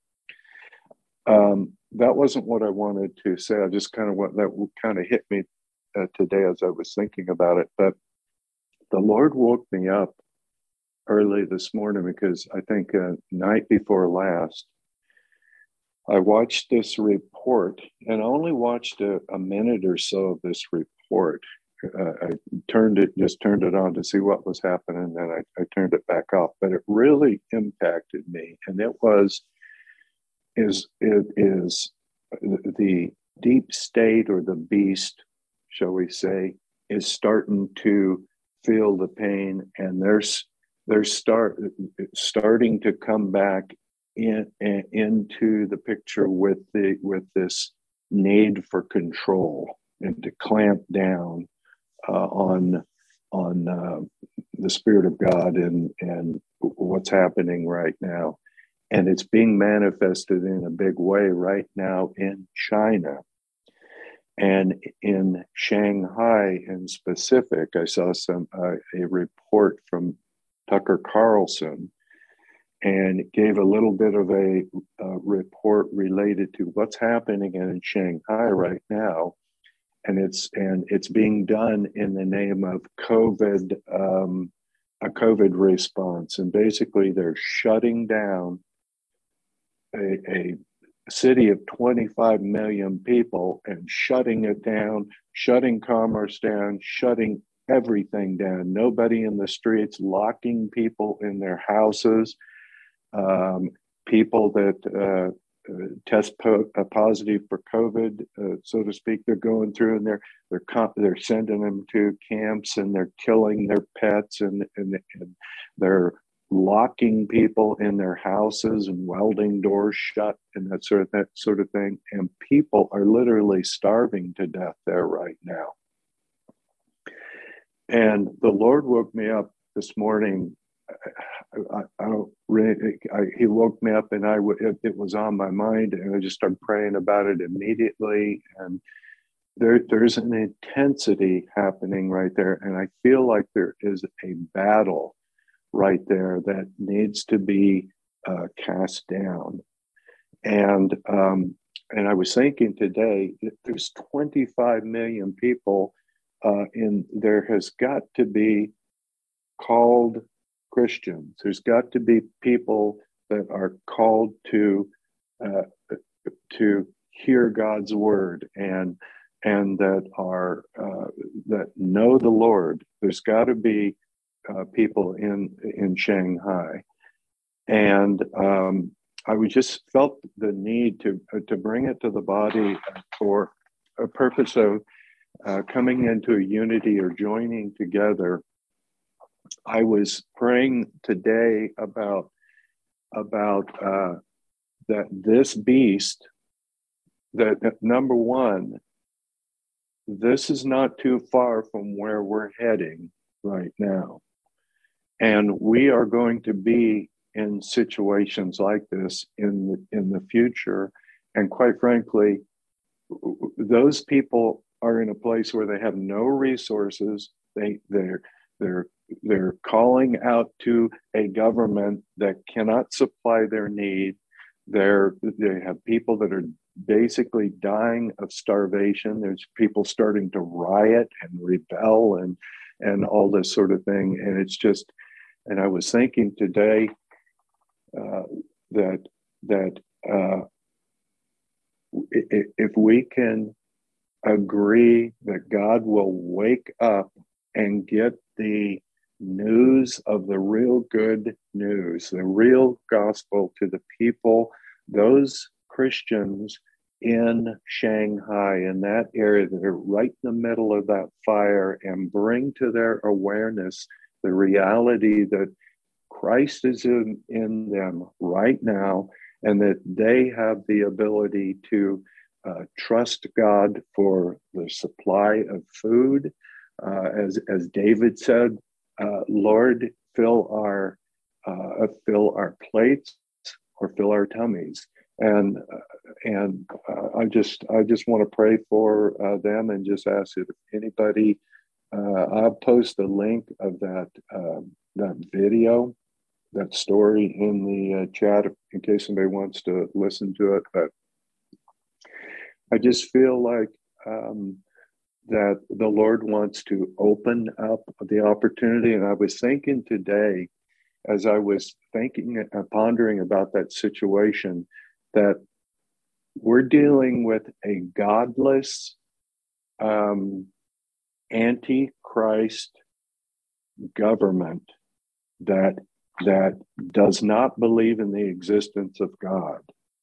um, that wasn't what I wanted to say. I just kind of what that kind of hit me uh, today as I was thinking about it. But the Lord woke me up early this morning because I think uh, night before last, I watched this report and I only watched a, a minute or so of this report. Uh, I turned it, just turned it on to see what was happening, and then I, I turned it back off. But it really impacted me, and it was is it is the deep state or the beast, shall we say, is starting to feel the pain, and there's they're start starting to come back in, in into the picture with the with this need for control and to clamp down uh, on on uh, the Spirit of God and and what's happening right now. And it's being manifested in a big way right now in China. And in Shanghai in specific, I saw some uh, a report from Tucker Carlson, and it gave a little bit of a, a report related to what's happening in Shanghai right now. And it's and it's being done in the name of COVID, um, a COVID response. And basically they're shutting down a, a city of twenty-five million people and shutting it down, shutting commerce down, shutting everything down. Nobody in the streets, locking people in their houses, um, people that uh, uh, test po- uh, positive for COVID, uh, so to speak, they're going through and they're they're comp- they're sending them to camps and they're killing their pets and and, and they're locking people in their houses and welding doors shut and that sort of that sort of thing. And people are literally starving to death there right now. And the Lord woke me up this morning. I, I, I don't really, I, he woke me up and I w- it, it was on my mind, and I just started praying about it immediately. And there, there's an intensity happening right there. And I feel like there is a battle right there that needs to be uh, cast down. And um, and I was thinking today, there's twenty-five million people uh, in there has got to be called Christians. There's got to be people that are called to uh, to hear God's word and and that are uh, that know the Lord. There's got to be uh, people in in Shanghai, and um, I was just felt the need to uh, to bring it to the body for a purpose of uh, coming into a unity or joining together. I was praying today about about uh, that this beast. That, that number one, this is not too far from where we're heading right now. And we are going to be in situations like this in the, in the future. And quite frankly, those people are in a place where they have no resources. They, they're, they're, they're calling out to a government that cannot supply their need. They're, they have people that are basically dying of starvation. There's people starting to riot and rebel and and all this sort of thing. And it's just, and I was thinking today uh, that that uh, if we can agree that God will wake up and get the news of the real good news, the real gospel to the people, those Christians in Shanghai, in that area that are right in the middle of that fire, and bring to their awareness the reality that Christ is in, in them right now, and that they have the ability to uh, trust God for the supply of food. Uh, as, as David said, uh, Lord, fill our, uh, fill our plates or fill our tummies. And uh, and uh, I just I just want to pray for uh, them and just ask if anybody. Uh, I'll post the link of that uh, that video, that story in the uh, chat in case somebody wants to listen to it. But I just feel like um, that the Lord wants to open up the opportunity. And I was thinking today, as I was thinking and uh, pondering about that situation, that we're dealing with a godless, um, anti-Christ government that that does not believe in the existence of God.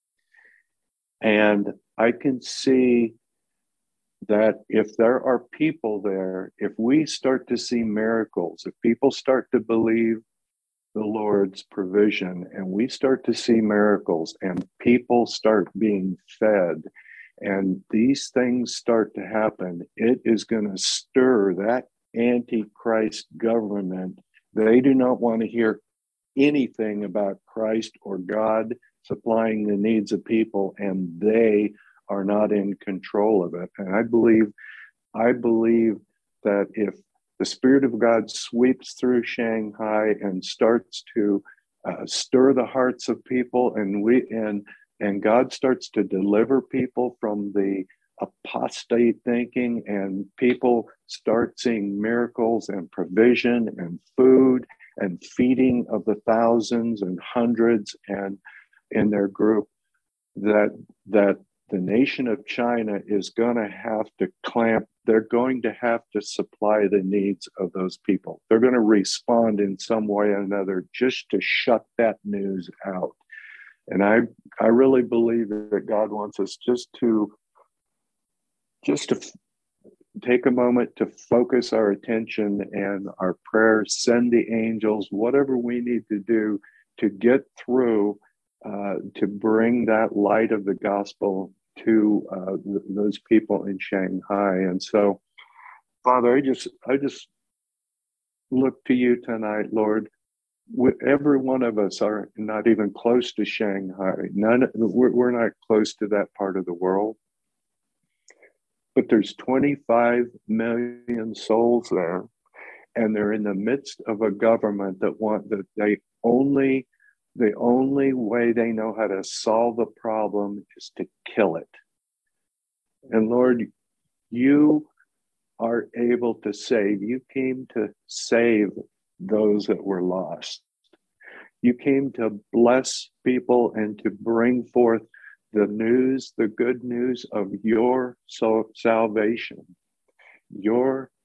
And I can see that if there are people there, if we start to see miracles, if people start to believe the Lord's provision and we start to see miracles and people start being fed and these things start to happen, it is going to stir that anti-Christ government. They do not want to hear anything about Christ or God supplying the needs of people, and they are not in control of it. And I believe, I believe that if the Spirit of God sweeps through Shanghai and starts to uh, stir the hearts of people, and we and and God starts to deliver people from the apostate thinking, and people start seeing miracles and provision and food and feeding of the thousands and hundreds and in their group, that that the nation of China is going to have to clamp. They're going to have to supply the needs of those people. They're going to respond in some way or another just to shut that news out. And I, I really believe that God wants us just to, just to f- take a moment to focus our attention and our prayers, send the angels, whatever we need to do to get through, uh, to bring that light of the gospel to uh, th- those people in Shanghai. And so, Father, I just, I just look to you tonight, Lord. We, every one of us are not even close to Shanghai. None, we're, we're not close to that part of the world. But there's twenty-five million souls there, and they're in the midst of a government that want that they only, the only way they know how to solve the problem is to kill it. And Lord, you are able to save. You came to save those that were lost. You came to bless people and to bring forth the news, the good news of your so salvation, your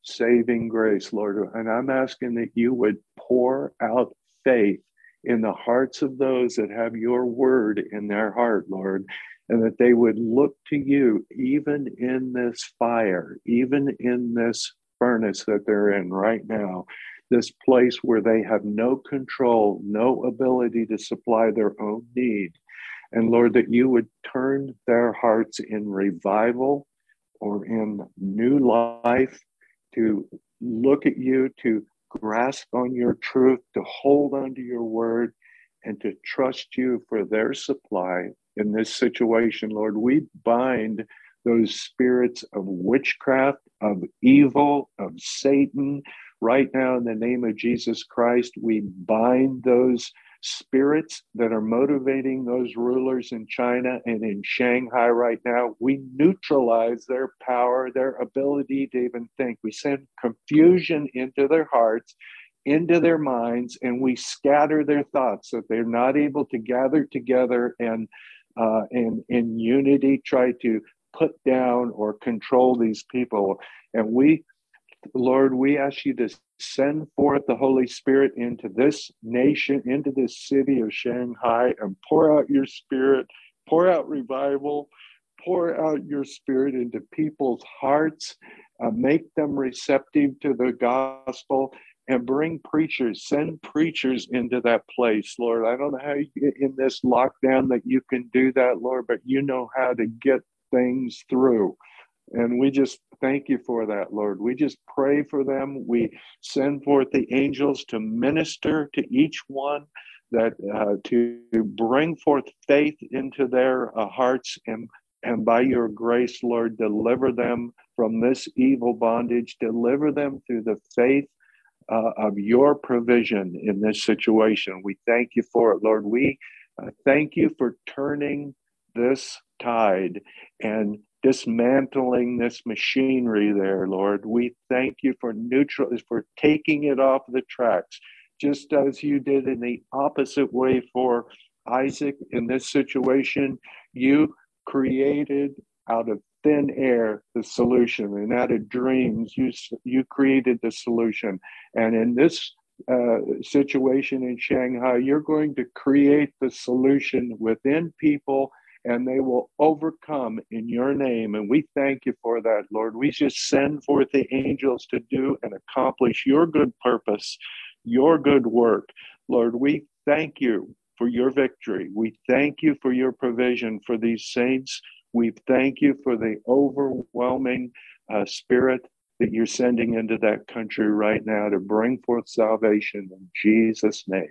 saving grace, Lord. And I'm asking that you would pour out faith in the hearts of those that have your word in their heart, Lord, and that they would look to you even in this fire, even in this furnace that they're in right now, this place where they have no control, no ability to supply their own need. And Lord, that you would turn their hearts in revival or in new life to look at you, to grasp on your truth, to hold onto your word, and to trust you for their supply in this situation, Lord. We bind those spirits of witchcraft, of evil, of Satan. Right now, in the name of Jesus Christ, we bind those spirits that are motivating those rulers in China and in Shanghai right now. We neutralize their power, their ability to even think. We send confusion into their hearts, into their minds, and we scatter their thoughts so that they're not able to gather together and uh, and in unity try to put down or control these people. And we, Lord, we ask you to send forth the Holy Spirit into this nation, into this city of Shanghai, and pour out your spirit, pour out revival, pour out your spirit into people's hearts, uh, make them receptive to the gospel, and bring preachers, send preachers into that place, Lord. I don't know how you get in this lockdown that you can do that, Lord, but you know how to get things through. And we just thank you for that, Lord. We just pray for them. We send forth the angels to minister to each one, that uh, to bring forth faith into their uh, hearts, and, and by your grace, Lord, deliver them from this evil bondage, deliver them through the faith uh, of your provision in this situation. We thank you for it, Lord. We uh, thank you for turning this tide and dismantling this machinery there, Lord. We thank you for neutral, for taking it off the tracks, just as you did in the opposite way for Isaac in this situation. You created out of thin air the solution, and out of dreams, you, you created the solution. And in this uh, situation in Shanghai, you're going to create the solution within people, and they will overcome in your name. And we thank you for that, Lord. We just send forth the angels to do and accomplish your good purpose, your good work. Lord, we thank you for your victory. We thank you for your provision for these saints. We thank you for the overwhelming uh, spirit that you're sending into that country right now to bring forth salvation in Jesus' name.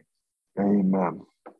Amen.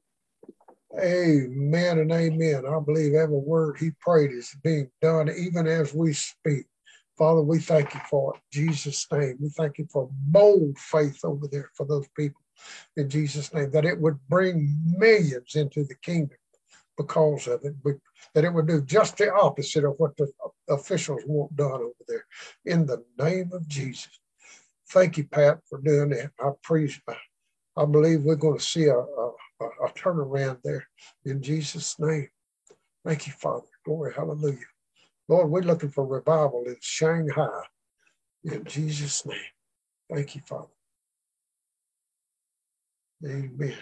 Amen and amen. I believe every word he prayed is being done even as we speak. Father, we thank you for it. In Jesus' name. We thank you for bold faith over there for those people. In Jesus' name, that it would bring millions into the kingdom because of it, but that it would do just the opposite of what the officials want done over there. In the name of Jesus. Thank you, Pat, for doing that. I appreciate it. I believe we're going to see a, a, a turnaround there in Jesus' name. Thank you, Father. Glory, hallelujah. Lord, we're looking for revival in Shanghai in Jesus' name. Thank you, Father. Amen.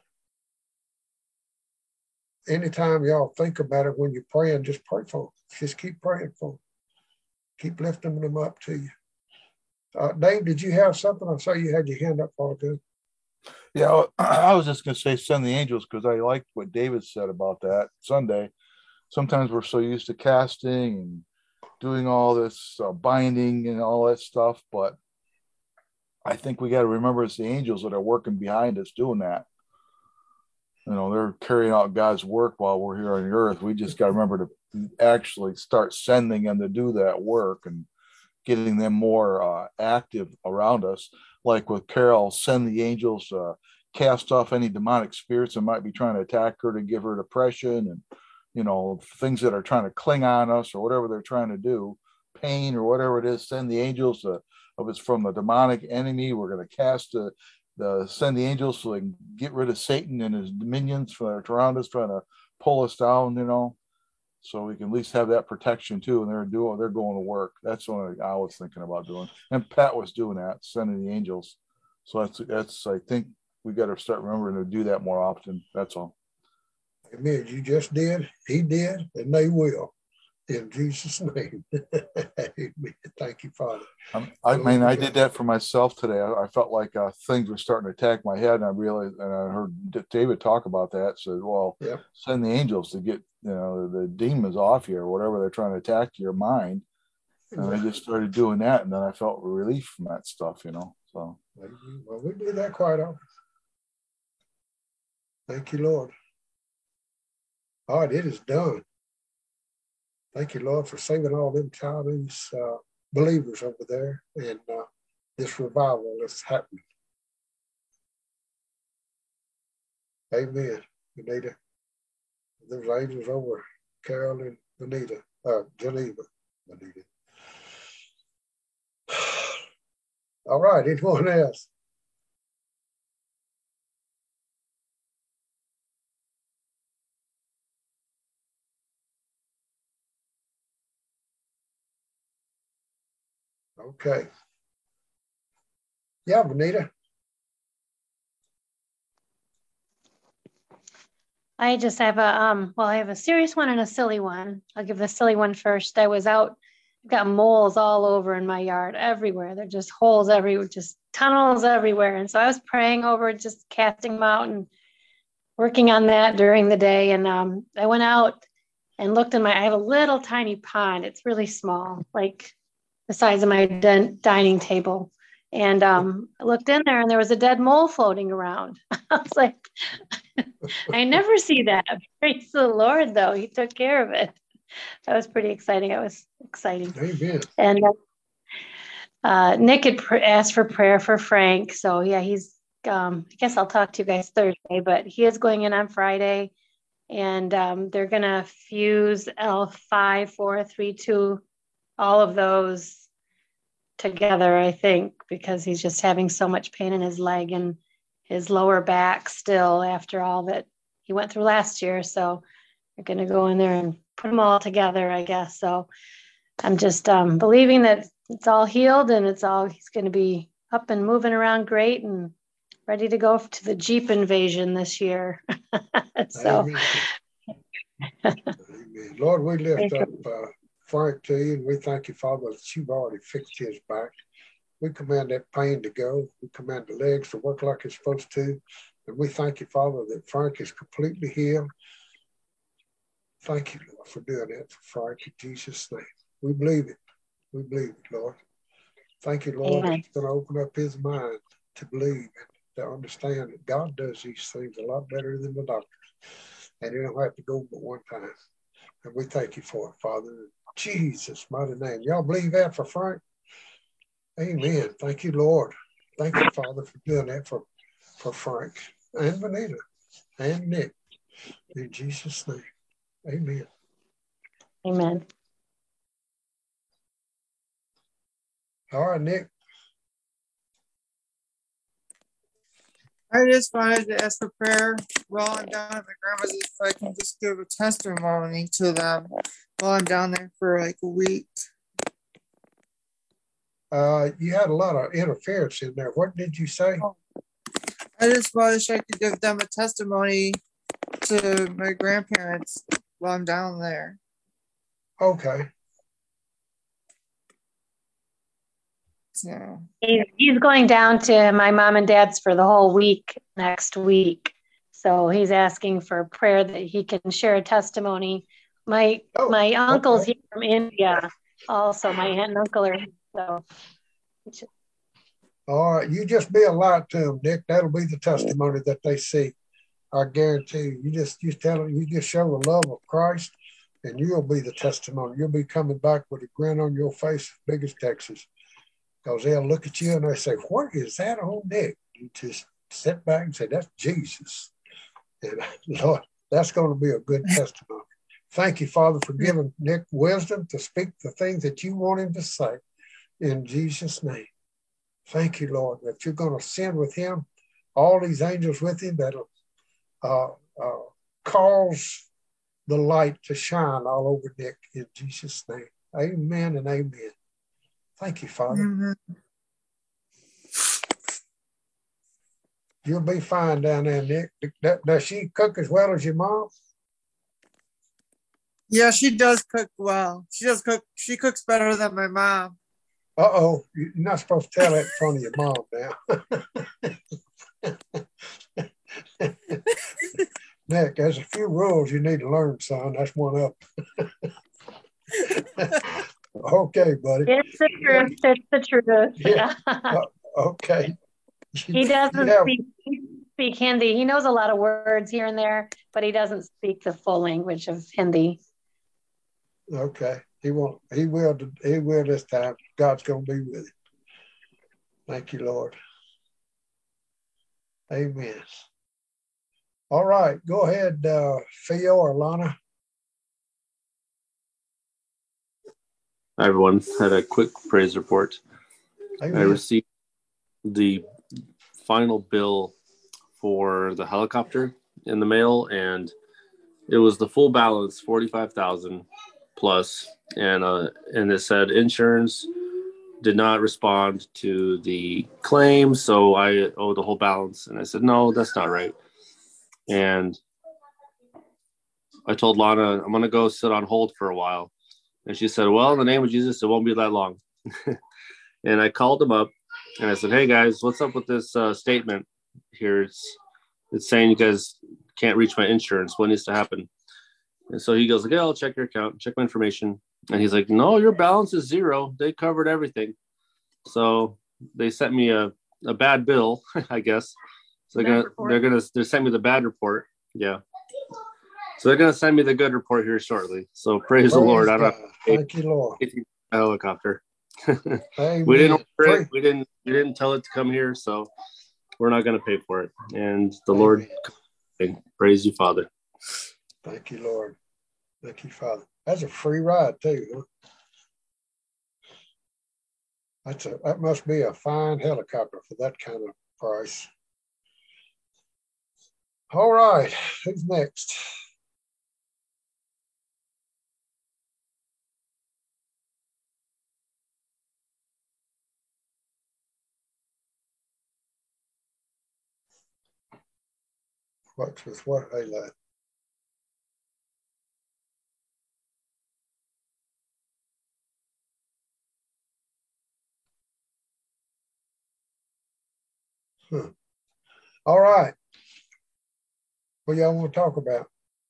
Anytime y'all think about it when you're praying, just pray for them. Just keep praying for them. Keep lifting them up to you. Uh, Dave, did you have something? I saw you had your hand up for it. Yeah, I was just going to say send the angels, because I liked what David said about that Sunday. Sometimes we're so used to casting and doing all this uh, binding and all that stuff, but I think we got to remember it's the angels that are working behind us doing that. You know, they're carrying out God's work while we're here on the earth. We just got to remember to actually start sending them to do that work and getting them more uh, active around us. Like with Carol, send the angels to uh, cast off any demonic spirits that might be trying to attack her, to give her depression and, you know, things that are trying to cling on us or whatever they're trying to do, pain or whatever it is. Send the angels to, if it's from the demonic enemy, we're going to cast the, the send the angels so they can get rid of Satan and his dominions that are around us trying to pull us down, you know. so we can at least have that protection too. And they're doing, they're going to work. That's what I was thinking about doing. And Pat was doing that, sending the angels. So that's, that's, I think we got to start remembering to do that more often. That's all. Amen. You just did, he did, and they will. In Jesus' name. Amen. Thank you, Father. Um, I mean, I did that for myself today. I, I felt like uh, things were starting to attack my head, and I realized, and I heard David talk about that. Said, "Well, yep. Send the angels to get, you know, the demons off you or whatever they're trying to attack your mind." And I just started doing that, and then I felt relief from that stuff, you know. So, well, we do that quite often. Thank you, Lord. All right, it is done. Thank you, Lord, for saving all them Chinese uh, believers over there, and uh, this revival is happening. Amen. Benita, there's angels over Carol and Benita, uh, Geneva. Benita. All right, anyone else? Okay. Yeah, Benita. I just have a, um, well, I have a serious one and a silly one. I'll give the silly one first. I was out, I've got moles all over in my yard, everywhere. They're just holes everywhere, just tunnels everywhere. And so I was praying over, just casting them out and working on that during the day. And um, I went out and looked in my, I have a little tiny pond. It's really small, like the size of my din- dining table. And um, I looked in there and there was a dead mole floating around. I was like, I never see that. Praise the Lord, though. He took care of it. That was pretty exciting. It was exciting. Amen. And uh, Nick had pr- asked for prayer for Frank. So yeah, he's, um, I guess I'll talk to you guys Thursday, but he is going in on Friday. And um, they're going to fuse L five, four, three, two, all of those together, I think, because he's just having so much pain in his leg and his lower back still after all that he went through last year. So we're going to go in there and put them all together, I guess. So I'm just um, believing that it's all healed and it's all, he's going to be up and moving around great and ready to go to the Jeep invasion this year. So, Amen. Amen. Lord, we lift up uh, Frank to you, and we thank you, Father, that you've already fixed his back. We command that pain to go. We command the legs to work like it's supposed to. And we thank you, Father, that Frank is completely healed. Thank you, Lord, for doing that for Frank in Jesus' name. We believe it. We believe it, Lord. Thank you, Lord, Amen. that you're going to open up his mind to believe and to understand that God does these things a lot better than the doctors. And you don't have to go but one time. And we thank you for it, Father. In Jesus' mighty name. Y'all believe that for Frank? Amen. Thank you, Lord. Thank you, Father, for doing that for, for Frank and Benita and Nick. In Jesus' name. Amen. Amen. All right, Nick. I just wanted to ask for prayer while I'm down at my grandma's, if I can just give a testimony to them while I'm down there for like a week. Uh, you had a lot of interference in there. What did you say? Oh, I just wish I could give them a testimony to my grandparents while I'm down there. Okay. So He, he's going down to my mom and dad's for the whole week next week. So he's asking for prayer that he can share a testimony. My oh, my uncle's okay. here from India. Also, my aunt and uncle are here. So. All right. You just be a light to them, Nick. That'll be the testimony that they see. I guarantee you. You just you tell them, you just show the love of Christ, and you'll be the testimony. You'll be coming back with a grin on your face as big as Texas. Because they'll look at you and they say, what is that on Nick? You just sit back and say, that's Jesus. And Lord, that's going to be a good testimony. Thank you, Father, for giving Nick wisdom to speak the things that you want him to say in Jesus' name. Thank you, Lord, that you're going to send with him all these angels with him that'll uh, uh, cause the light to shine all over Nick in Jesus' name. Amen and amen. Thank you, Father. Amen. You'll be fine down there, Nick. Does she cook as well as your mom? Yeah, she does cook well. She does cook. She cooks better than my mom. Uh-oh, you're not supposed to tell that in front of your mom now. Nick, there's a few rules you need to learn, son. That's one of them. Okay, buddy. It's the truth. It's the truth. Yeah. Uh, okay. He doesn't Yeah. speak, speak Hindi. He knows a lot of words here and there, but he doesn't speak the full language of Hindi. Okay. He won't. He will. He will this time. God's going to be with him. Thank you, Lord. Amen. All right. Go ahead, uh, Theo or Lana. Hi, everyone. Had a quick praise report. Amen. I received the final bill for the helicopter in the mail, and it was the full balance, forty-five thousand plus, and uh, and it said insurance did not respond to the claim, so I owe the whole balance. And I said, no, that's not right. And I told Lana, I'm gonna go sit on hold for a while. And she said, well, in the name of Jesus, it won't be that long. And I called him up and I said, hey guys, what's up with this uh, statement here? It's it's saying you guys can't reach my insurance. What needs to happen? And so he goes, okay, I'll check your account, check my information. And he's like, no, your balance is zero. They covered everything. So they sent me a, a bad bill, I guess. So they're gonna report. they're gonna they send me the bad report. Yeah. So they're gonna send me the good report here shortly. So praise, praise the Lord. I don't have to pay Thank you, Lord. A helicopter. Amen. We didn't order it. We didn't we didn't tell it to come here, so we're not gonna pay for it. And the Amen. Lord, praise you, Father. Thank you, Lord. Thank you, Father. That's a free ride too, huh? That's a that must be a fine helicopter for that kind of price. All right, who's next? What's with what they like? Huh. All right. What y'all want to talk about?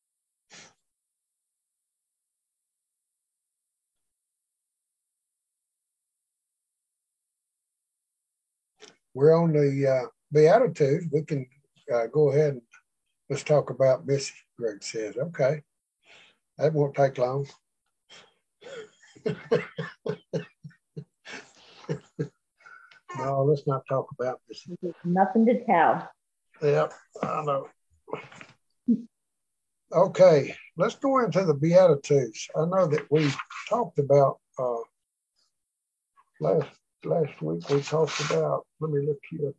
We're on the uh, Beatitudes. We can uh, go ahead and let's talk about Missy, Greg says. Okay. That won't take long. No, let's not talk about this. Nothing to tell. Yep, I know. Okay, let's go into the Beatitudes. I know that we talked about uh, last last week. We talked about. Let me look here.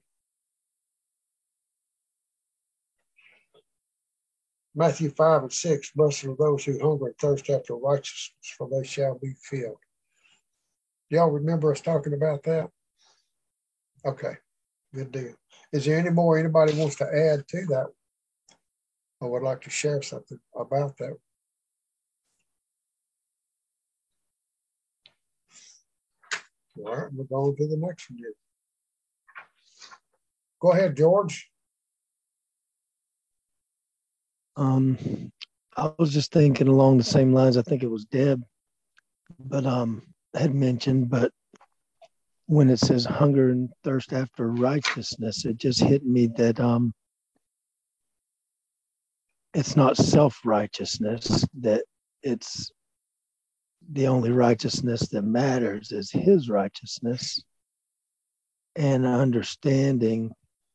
Matthew five and six. Blessed are those who hunger and thirst after righteousness, for they shall be filled. Y'all remember us talking about that? Okay, good deal. Is there any more anybody wants to add to that or would like to share something about that? All right, we're going to the next one here. Go ahead, George. Um, I was just thinking along the same lines. I think it was Deb, but um, had mentioned, but when it says hunger and thirst after righteousness, it just hit me that um, it's not self-righteousness, that it's the only righteousness that matters is his righteousness, and understanding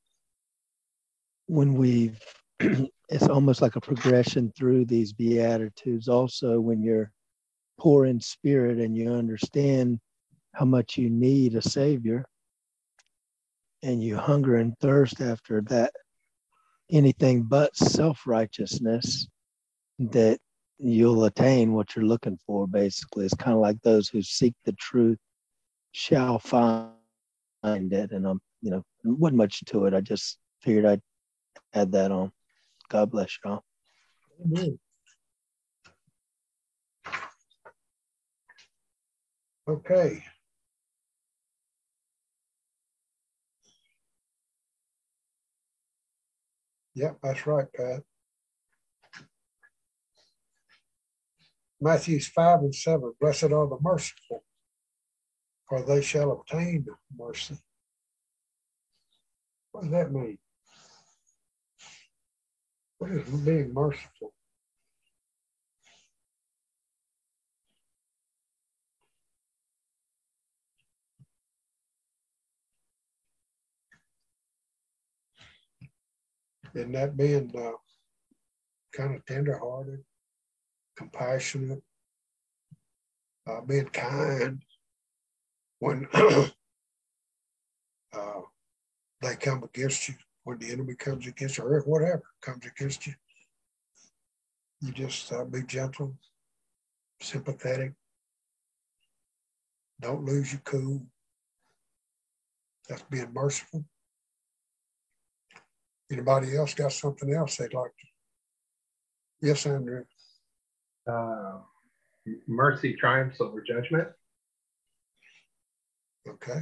when we've, it's almost like a progression through these Beatitudes also when you're poor in spirit and you understand how much you need a savior and you hunger and thirst after that, anything but self-righteousness, that you'll attain what you're looking for, basically. It's kind of like those who seek the truth shall find it. And I'm, you know, there wasn't much to it. I just figured I'd add that on. God bless y'all. Amen. Okay. Yep, that's right, Pat. Matthews five and seven, blessed are the merciful, for they shall obtain mercy. What does that mean? What is being merciful? Isn't that being uh, kind of tenderhearted, compassionate, uh, being kind when uh, they come against you, when the enemy comes against you, or whatever comes against you? You just uh, be gentle, sympathetic. Don't lose your cool. That's being merciful. Anybody else got something else they'd like to? Yes, Andrew. Uh, mercy triumphs over judgment. Okay.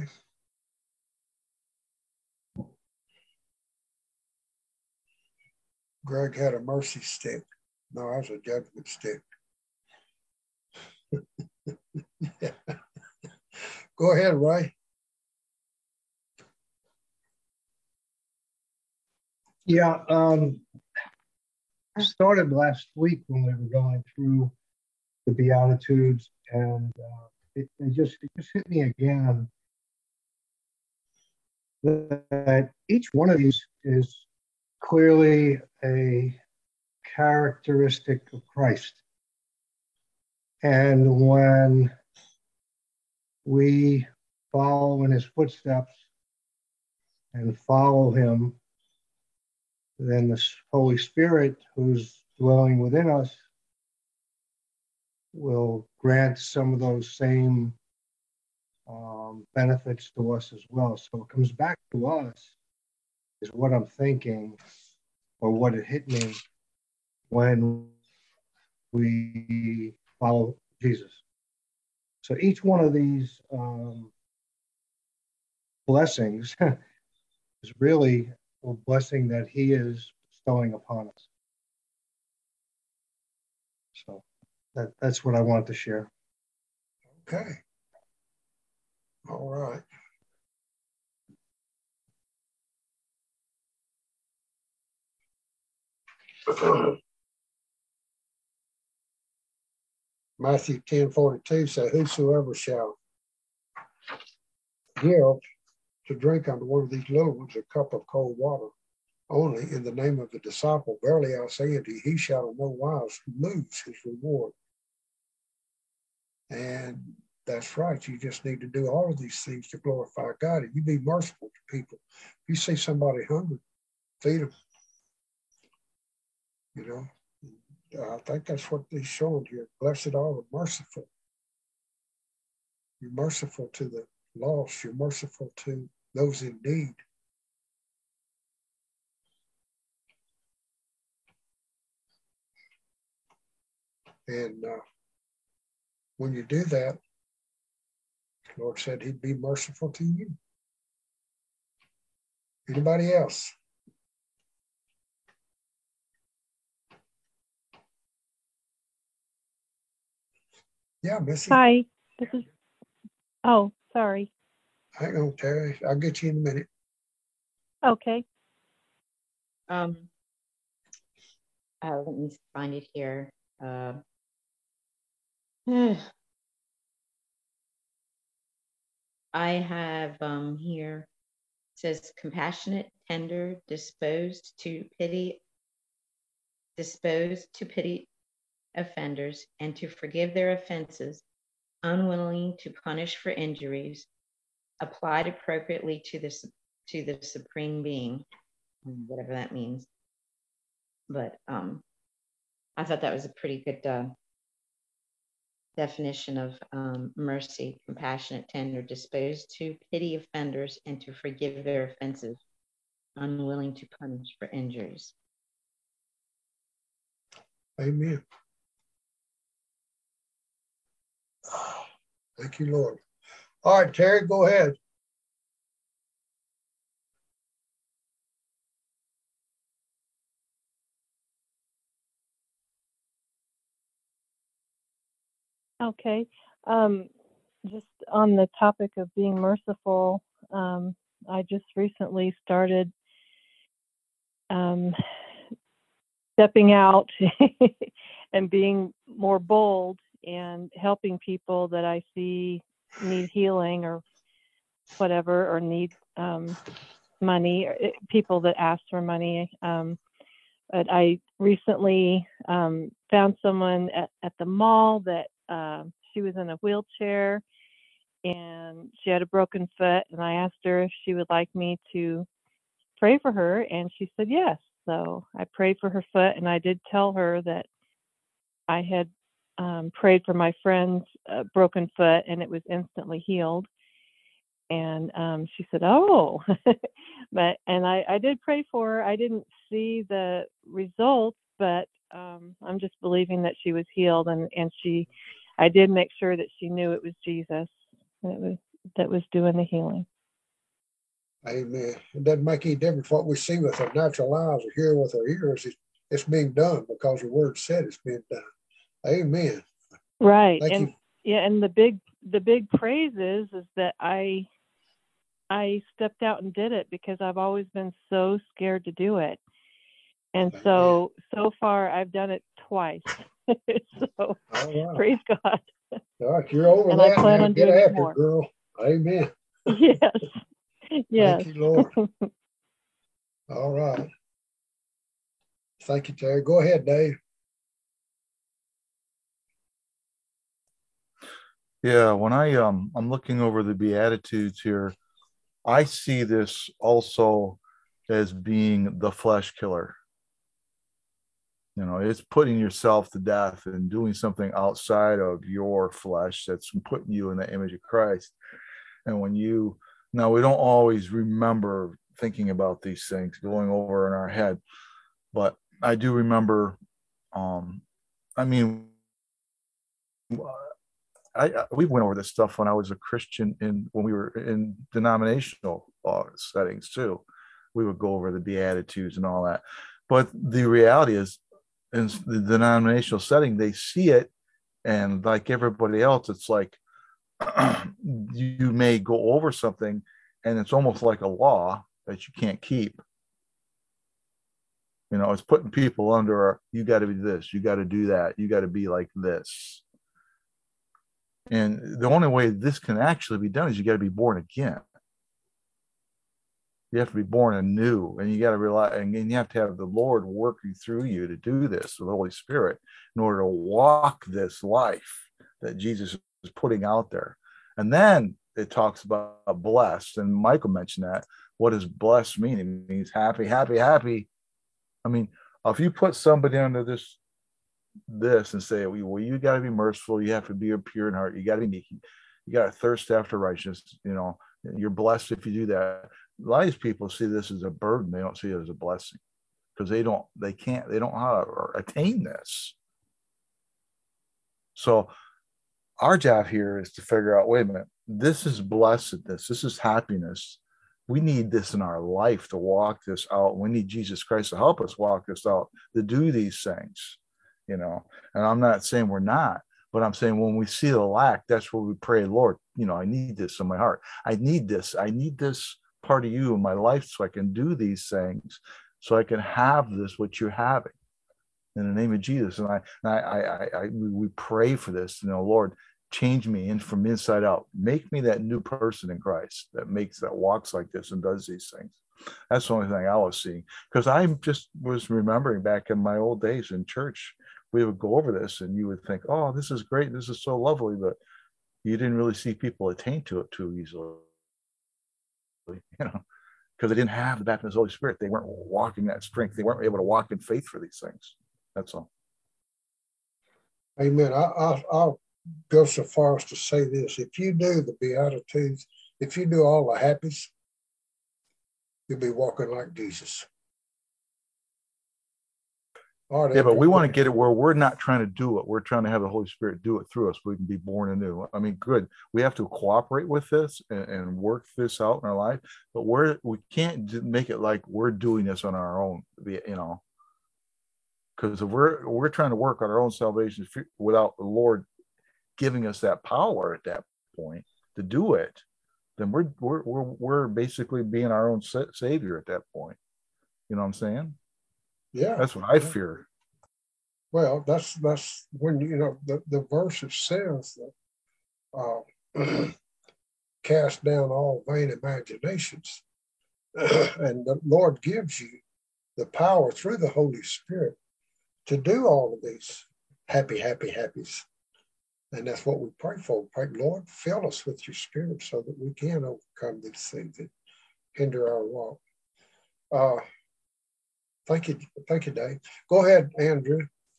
Greg had a mercy stick. No, I was a judgment stick. Yeah. Go ahead, Ray. Yeah, um, I started last week when we were going through the Beatitudes, and uh, it, it just it just hit me again that each one of these is clearly a characteristic of Christ. And when we follow in his footsteps and follow him, then the Holy Spirit, who's dwelling within us, will grant some of those same um, benefits to us as well. So it comes back to us, is what I'm thinking, or what it hit me when we follow Jesus. So each one of these um, blessings is really a blessing that he is bestowing upon us. So that, that's what I wanted to share. Okay. All right. Matthew ten forty-two said, whosoever shall give to drink unto one of these little ones a cup of cold water only in the name of the disciple, verily I say unto you, he shall in no wise lose his reward. And that's right. You just need to do all of these things to glorify God. And you be merciful to people. If you see somebody hungry, feed them. You know, I think that's what he's showing here. Blessed are the merciful. You're merciful to the lost. You're merciful to those in need. And uh, when you do that, the Lord said he'd be merciful to you. Anybody else? Yeah, Missy. Hi, this is, oh, sorry. Hang on, Terry. I'll get you in a minute. Okay. Um, uh, let me find it here. Uh, I have um, here, it says compassionate, tender, disposed to pity, disposed to pity offenders and to forgive their offenses, unwilling to punish for injuries, applied appropriately to the, to the supreme being, whatever that means. But um, I thought that was a pretty good uh, definition of um, mercy: compassionate, tender, disposed to pity offenders and to forgive their offenses, unwilling to punish for injuries. Amen. Thank you, Lord. All right, Terry, go ahead. Okay. Um, just on the topic of being merciful, um, I just recently started um, stepping out and being more bold and helping people that I see need healing or whatever, or need um, money, or people that ask for money. Um, but I recently um, found someone at, at the mall that uh, she was in a wheelchair and she had a broken foot, and I asked her if she would like me to pray for her, and she said yes. So I prayed for her foot, and I did tell her that I had um, prayed for my friend's uh, broken foot, and it was instantly healed. And um, she said, "Oh," but and I, I did pray for her. I didn't see the results, but um, I'm just believing that she was healed, and and she, I did make sure that she knew it was Jesus that was that was doing the healing. Amen. It doesn't make any difference what we see with our natural eyes or hear with our ears. It's, it's being done because the word said it's being done. Amen. Right. Thank and you. yeah, and the big the big praise is is that I I stepped out and did it because I've always been so scared to do it. And so so far I've done it twice. So All right. praise God. All right, you're over And that I plan now. on Get doing it after more. it, girl. Amen. Yes. Yes. Thank you, Lord. All right. Thank you, Terry. Go ahead, Dave. Yeah, when I um I'm looking over the Beatitudes here, I see this also as being the flesh killer. You know, it's putting yourself to death and doing something outside of your flesh that's putting you in the image of Christ. And when you, now we don't always remember thinking about these things going over in our head, but I do remember, um, I mean, I, I we went over this stuff when I was a Christian in when we were in denominational uh, settings too. We would go over the Beatitudes and all that. But the reality is, in the denominational setting, they see it, and like everybody else, it's like you may go over something, and it's almost like a law that you can't keep. You know, it's putting people under, you got to be this, you got to do that, you got to be like this. And the only way this can actually be done is you got to be born again. You have to be born anew, and you got to rely, and you have to have the Lord working through you to do this with the Holy Spirit in order to walk this life that Jesus is putting out there. And then it talks about blessed, and Michael mentioned that. What does blessed mean? It means happy, happy, happy. I mean, if you put somebody under this this and say, well, you got to be merciful, you have to be pure in heart, you got to be meek, you got to thirst after righteousness, you know, you're blessed if you do that. A lot of these people see this as a burden. They don't see it as a blessing because they don't, they can't, they don't know how to attain this. So our job here is to figure out, wait a minute, this is blessedness, this is happiness. We need this in our life to walk this out. We need Jesus Christ to help us walk this out, to do these things, you know. And I'm not saying we're not, but I'm saying when we see the lack, that's where we pray, Lord, you know, I need this in my heart. I need this. I need this part of you in my life so I can do these things, so I can have this, what you're having, in the name of Jesus. And I, and I, I, I, we pray for this, you know, Lord, change me in from inside out. Make me that new person in Christ that makes, that walks like this and does these things. That's the only thing I was seeing. Because I just was remembering back in my old days in church, we would go over this and you would think, oh, this is great, this is so lovely, but you didn't really see people attain to it too easily. You know, because they didn't have the baptism of the Holy Spirit. They weren't walking that strength. They weren't able to walk in faith for these things. That's all. Amen. I, I, I'll go so far as to say this. If you do the Beatitudes, if you do all the happies, you'll be walking like Jesus. All right, Yeah, but Andrew, we go want to ahead. get it where we're not trying to do it. We're trying to have the Holy Spirit do it through us. We can be born anew. I mean, good. We have to cooperate with this and, and work this out in our life, but we're we can't j- make it like we're doing this on our own. You know, because if we're we're trying to work on our own salvation f- without the Lord giving us that power at that point to do it, then we're we're we're, we're basically being our own sa- savior at that point. You know what I'm saying? Yeah. That's what I fear. Well, that's that's when you know the, the verse it says that uh, cast down all vain imaginations, and the Lord gives you the power through the Holy Spirit to do all of these happy, happy, happies. And that's what we pray for. Pray, Lord, fill us with your Spirit so that we can overcome these things that hinder our walk. Uh, thank you, thank you, Dave. Go ahead, Andrew.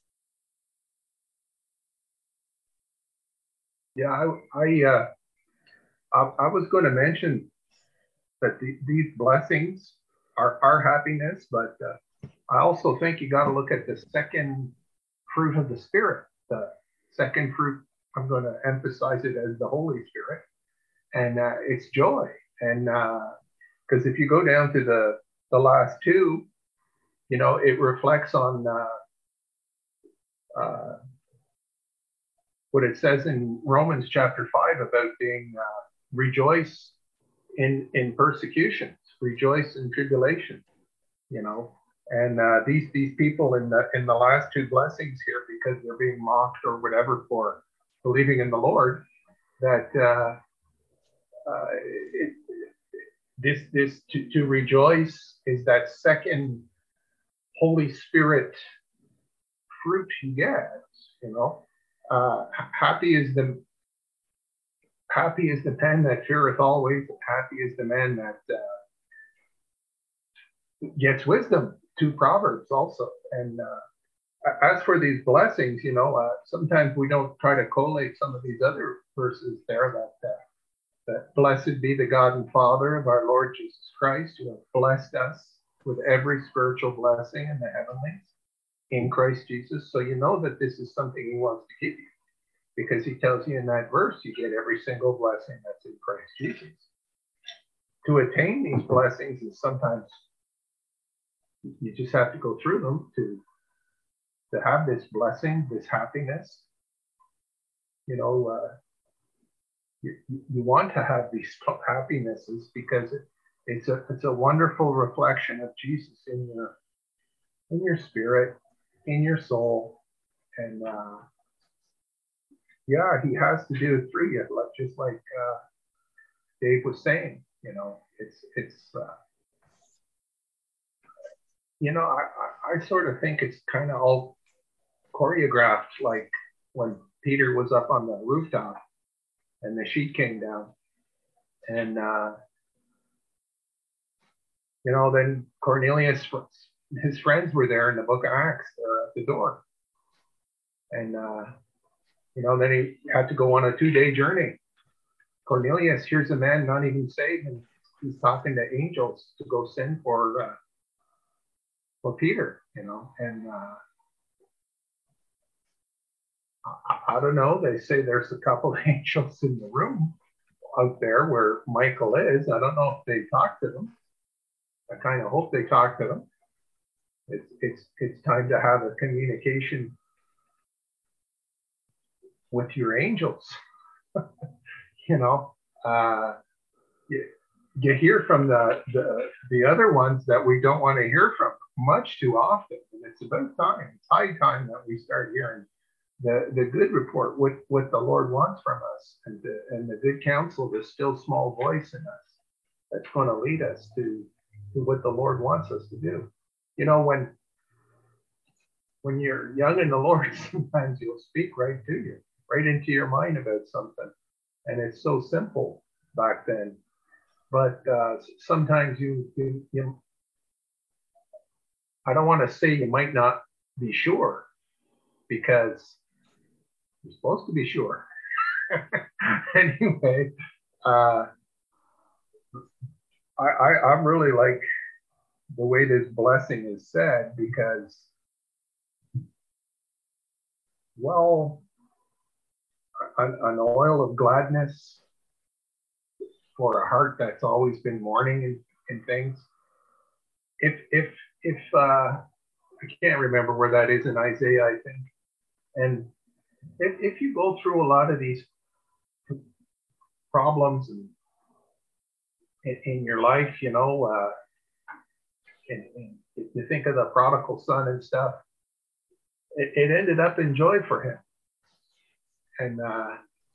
Yeah, I I, uh, I, I was going to mention that the, these blessings are our happiness, but uh, I also think you got to look at the second fruit of the Spirit. The second fruit, I'm going to emphasize it as the Holy Spirit, and uh, it's joy. And because uh, if you go down to the the last two, you know, it reflects on uh, uh, what it says in Romans chapter five about being uh, rejoice in in persecutions, rejoice in tribulation, you know. And uh, these these people in the in the last two blessings here, because they're being mocked or whatever for believing in the Lord, that uh, uh, it, this this to, to rejoice is that second Holy Spirit fruit he gets, you know. Uh, happy is the happy is the pen that feareth always, and happy is the man that uh, gets wisdom. Two proverbs also. And uh, as for these blessings, you know, uh, sometimes we don't try to collate some of these other verses there that uh, that blessed be the God and Father of our Lord Jesus Christ, who have blessed us with every spiritual blessing in the heavenlies in Christ Jesus. So you know that this is something he wants to give you, because he tells you in that verse you get every single blessing that's in Christ Jesus. To attain these blessings is sometimes you just have to go through them to to have this blessing, this happiness. You know, uh, you, you want to have these happinesses because it, it's a it's a wonderful reflection of Jesus in your in your spirit, in your soul, and uh, yeah, he has to do it through you, just like uh, Dave was saying. You know, it's it's uh, you know, I, I I sort of think it's kind of all choreographed, like when Peter was up on the rooftop and the sheet came down, and uh, you know, then Cornelius, his friends were there in the book of Acts, they're at the door, and uh, you know, then he had to go on a two-day journey. Cornelius here's a man not even saved, and he's talking to angels to go send for uh, for Peter, you know, and uh, I, I don't know. They say there's a couple of angels in the room out there where Michael is. I don't know if they talked to them. I kind of hope they talked to them. It's it's it's time to have a communication with your angels. You know, uh, you, you hear from the, the the other ones that we don't want to hear from much too often, and it's about time. It's high time that we start hearing the the good report, what what the Lord wants from us, and the and the good counsel, the still small voice in us that's going to lead us to to what the Lord wants us to do. You know, when when you're young in the Lord, sometimes He'll speak right to you, right into your mind about something, and it's so simple back then. But uh, sometimes you, you you I don't want to say you might not be sure, because You're supposed to be sure. Anyway, uh, I, I, I really like the way this blessing is said because, well, an, an oil of gladness for a heart that's always been mourning and, and things. If, if, if, uh, I can't remember where that is in Isaiah, I think. And if, if you go through a lot of these problems and in, in your life, you know, uh, and, and if you think of the prodigal son and stuff, it, it ended up in joy for him. And uh,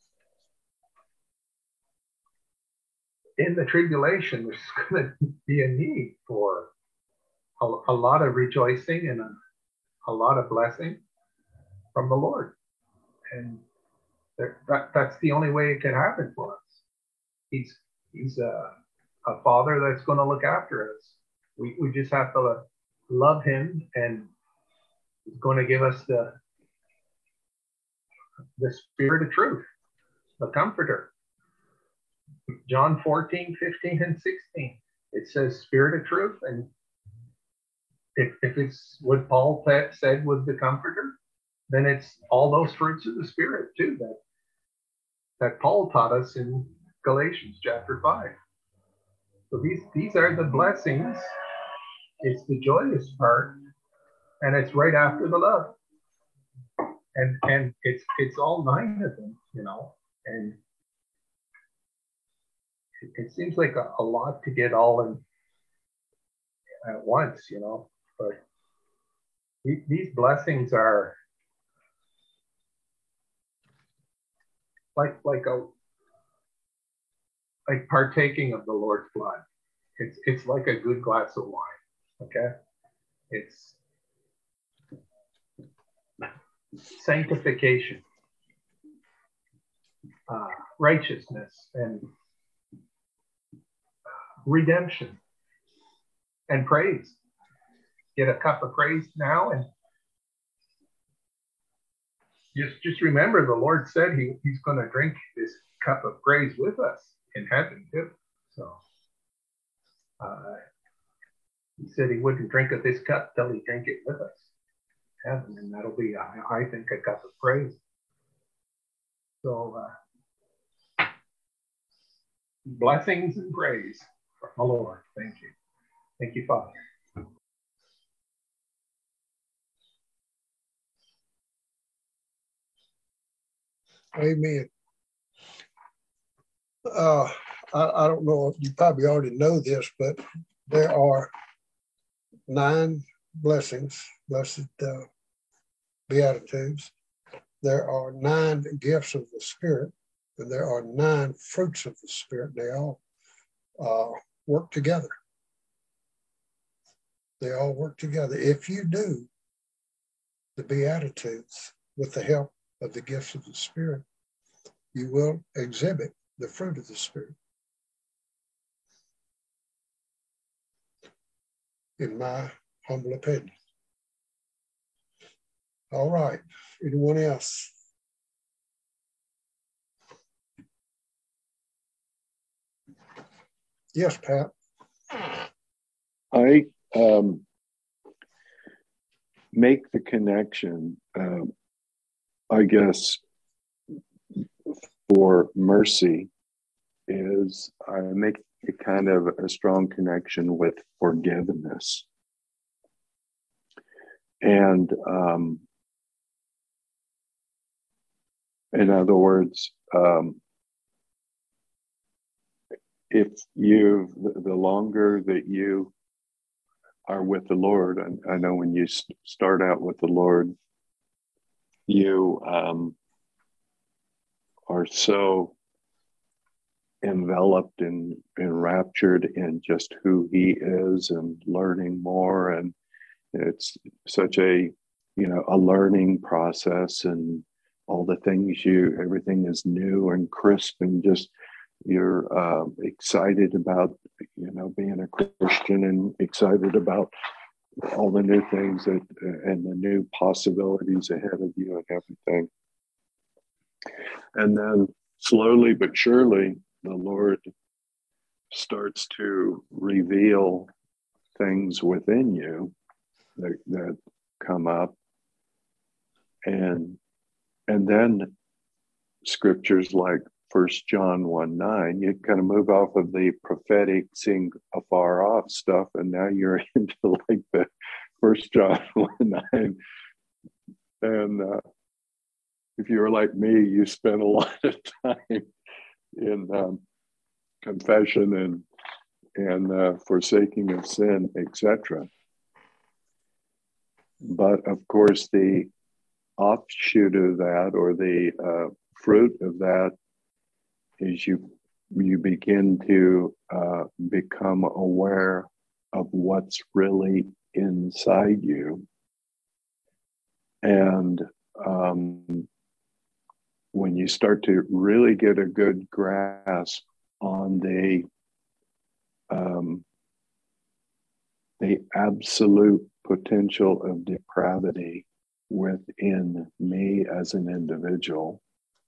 in the tribulation, there's going to be a need for a, a lot of rejoicing and a, a lot of blessing from the Lord. And there, that, that's the only way it can happen for us. He's, he's a, a father that's going to look after us. We, we just have to love him, and he's going to give us the, the spirit of truth, the comforter. John fourteen, fifteen, and sixteen. It says spirit of truth. And if, if it's what Paul said was the comforter, then it's all those fruits of the spirit too that, that Paul taught us in Galatians chapter five. So these, these are the blessings. It's the joyous part, and it's right after the love. And and it's it's all nine of them, you know. And it, it seems like a, a lot to get all in at once, you know. But these, these blessings are like like a like partaking of the Lord's blood. It's it's like a good glass of wine. Okay, it's sanctification, uh, righteousness, and redemption, and praise. Get a cup of praise now, and just just remember the Lord said he, he's going to drink this cup of praise with us in heaven too. So uh, he said he wouldn't drink of this cup till he drank it with us in heaven, and that'll be, I, I think, a cup of praise. So uh, blessings and praise from the Lord. Thank you. Thank you, Father. Amen. Uh, I, I don't know if you probably already know this, but there are nine blessings, blessed uh, beatitudes. There are nine gifts of the Spirit, and there are nine fruits of the Spirit. They all uh, work together. They all work together. If you do the beatitudes with the help of the gifts of the Spirit, you will exhibit the fruit of the Spirit. In my humble opinion. All right. Anyone else? Yes, Pat. I um, make the connection, um, I guess, for mercy is I make a kind of a strong connection with forgiveness. And um, in other words, um, if you, the longer that you are with the Lord, and I know when you start out with the Lord, you um, are so enveloped and enraptured in just who he is and learning more. And it's such a, you know, a learning process, and all the things you, everything is new and crisp, and just you're uh, excited about, you know, being a Christian, and excited about all the new things that uh, and the new possibilities ahead of you and everything. And then slowly but surely, the Lord starts to reveal things within you that, that come up. And, and then scriptures like First John one nine, you kind of move off of the prophetic, seeing afar off stuff, and now you're into like the First John one nine. And uh, if you're like me, you spend a lot of time in um, confession and and uh, forsaking of sin, et cetera. But of course, the offshoot of that, or the uh, fruit of that, is you you begin to uh, become aware of what's really inside you. And um, when you start to really get a good grasp on the um, the absolute potential of depravity within me as an individual,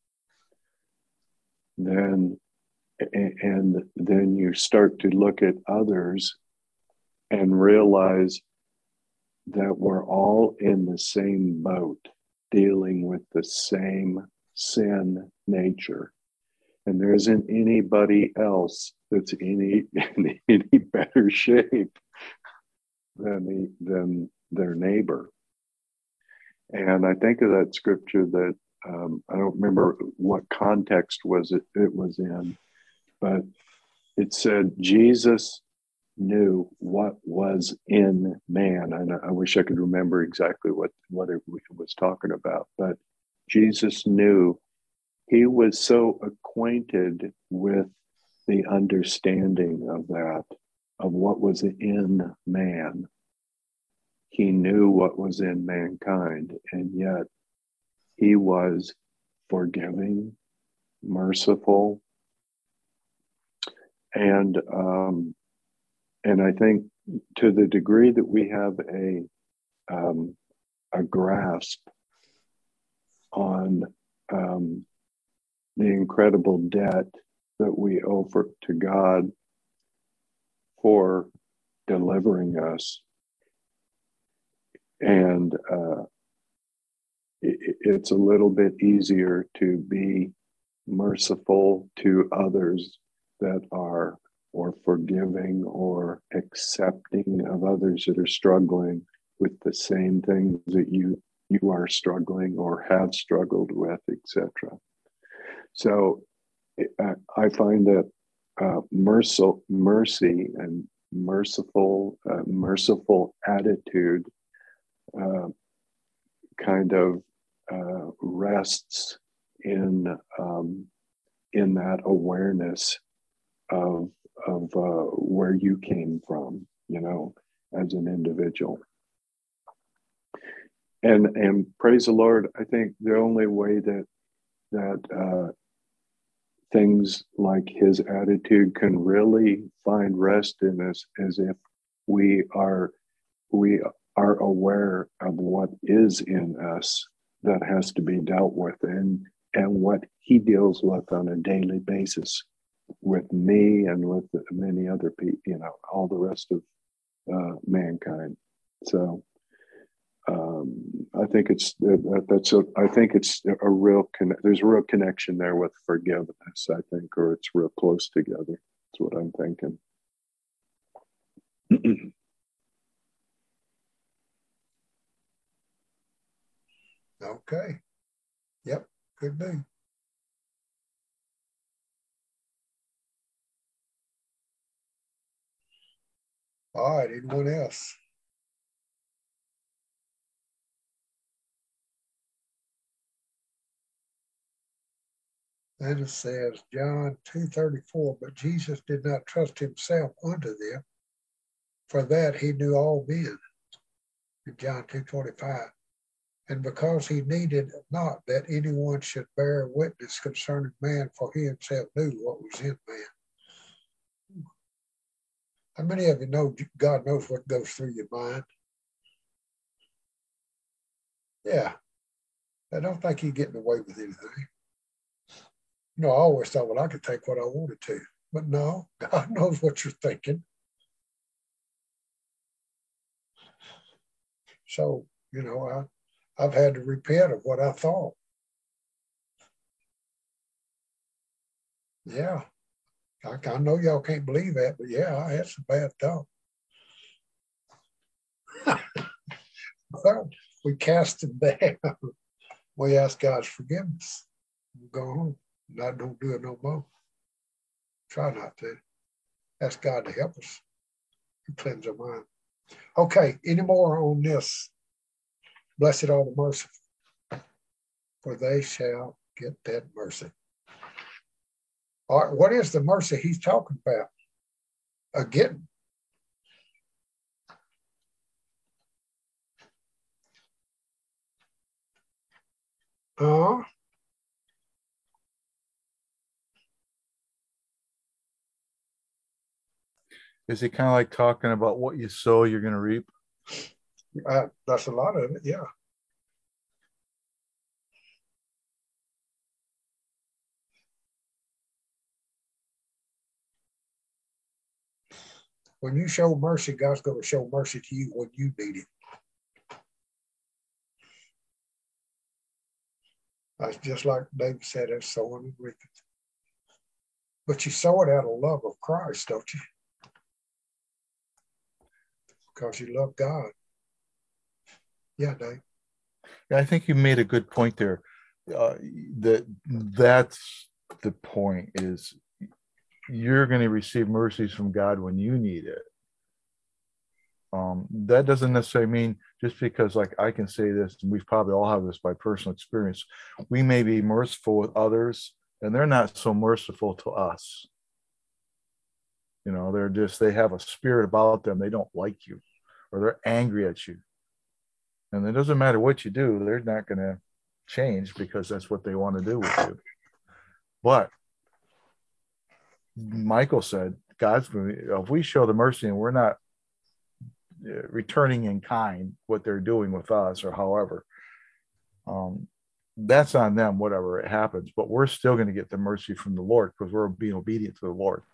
then and then you start to look at others and realize that we're all in the same boat, dealing with the same sin nature. And there isn't anybody else that's any in any better shape than the, than their neighbor. And I think of that scripture that um, I don't remember what context was it it was in, but it said Jesus knew what was in man. And I wish I could remember exactly what, what it was talking about, but Jesus knew. He was so acquainted with the understanding of that, of what was in man. He knew what was in mankind, and yet he was forgiving, merciful, and um, and I think to the degree that we have a um, a grasp on um, the incredible debt that we owe for, to God for delivering us. And uh, it, it's a little bit easier to be merciful to others that are, or forgiving or accepting of others that are struggling with the same things that you you are struggling or have struggled with, et cetera. So uh, I find that uh, mercy, mercy and merciful, uh, merciful attitude uh, kind of uh, rests in um, in that awareness of of uh, where you came from, you know, as an individual. And and praise the Lord, I think the only way that that uh, things like his attitude can really find rest in us is if we are we are aware of what is in us that has to be dealt with, and and what he deals with on a daily basis with me and with many other people, you know, all the rest of uh, mankind. So um, I think it's that, that's a I think it's a real con- there's a real connection there with forgiveness, I think, or it's real close together. That's what I'm thinking. Okay. Yep, could be. All right, anyone else? Then it says, John two thirty-four, but Jesus did not trust himself unto them, for that he knew all men. In John two twenty-five. And because he needed not that anyone should bear witness concerning man, for he himself knew what was in man. How many of you know God knows what goes through your mind? Yeah. I don't think he's getting away with anything. You know, I always thought, well, I could take what I wanted to. But no, God knows what you're thinking. So, you know, I, I've had to repent of what I thought. Yeah. I, I know y'all can't believe that, but yeah, I had some bad thoughts. But we cast them down. We ask God's forgiveness. We go home. And I don't do it no more. Try not to. Ask God to help us and cleanse our mind. Okay, any more on this? Blessed are the merciful, for they shall get that mercy. All right, what is the mercy he's talking about? Again. Uh, Is he kind of like talking about what you sow, you're going to reap? uh, that's a lot of it, yeah. When you show mercy, God's going to show mercy to you when you need it. That's just like David said, that's sowing and reaping. But you sow it out of love of Christ, don't you? Because you love God. Yeah, Dave. Yeah, I think you made a good point there. Uh, that that's the point, is you're going to receive mercies from God when you need it. Um, that doesn't necessarily mean just because, like, I can say this, and we've probably all have this by personal experience, we may be merciful with others and they're not so merciful to us. You know, they're just, they have a spirit about them. They don't like you, or they're angry at you. And it doesn't matter what you do, they're not going to change because that's what they want to do with you. But Michael said, God's going to, if we show the mercy and we're not returning in kind what they're doing with us, or however, um, that's on them, whatever it happens. But we're still going to get the mercy from the Lord because we're being obedient to the Lord.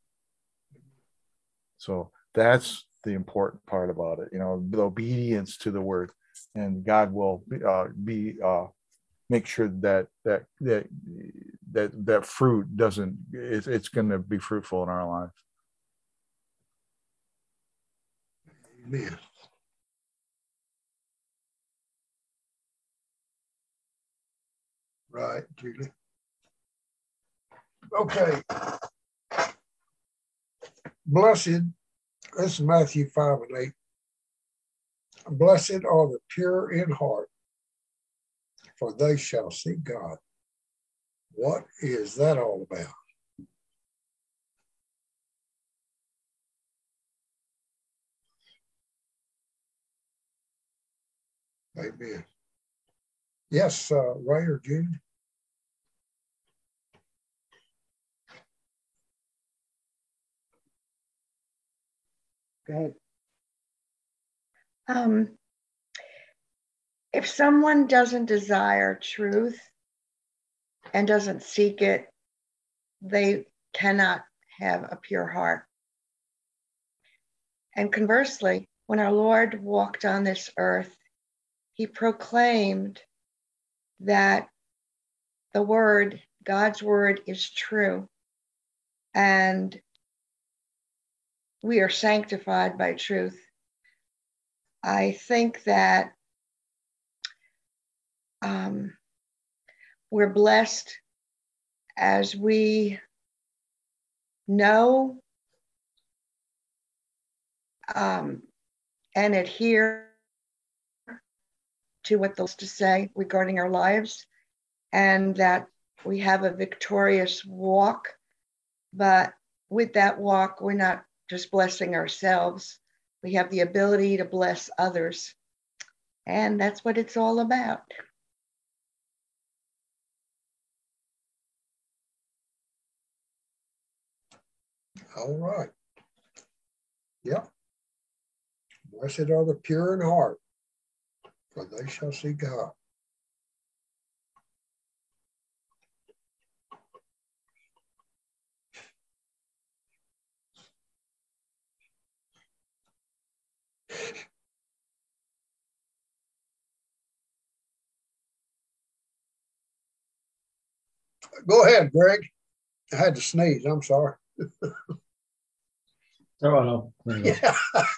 So that's the important part about it, you know, the obedience to the word, and God will uh, be uh, make sure that that that that that fruit doesn't. It's, it's going to be fruitful in our lives. Amen. Right, Julie. Okay. Blessed, this is Matthew five and eight. Blessed are the pure in heart, for they shall see God. What is that all about? Amen. Yes, uh, Ray or Jude? Go ahead. Um, if someone doesn't desire truth and doesn't seek it, they cannot have a pure heart. And conversely, when our Lord walked on this earth, he proclaimed that the word, God's word, is true. And we are sanctified by truth. I think that um, we're blessed as we know um, and adhere to what those to say regarding our lives, and that we have a victorious walk. But with that walk, we're not just blessing ourselves. We have the ability to bless others. And that's what it's all about. All right. Yep. Blessed are the pure in heart, for they shall see God. Go ahead, Greg. I had to sneeze. I'm sorry. Oh, no. There you go. Yeah.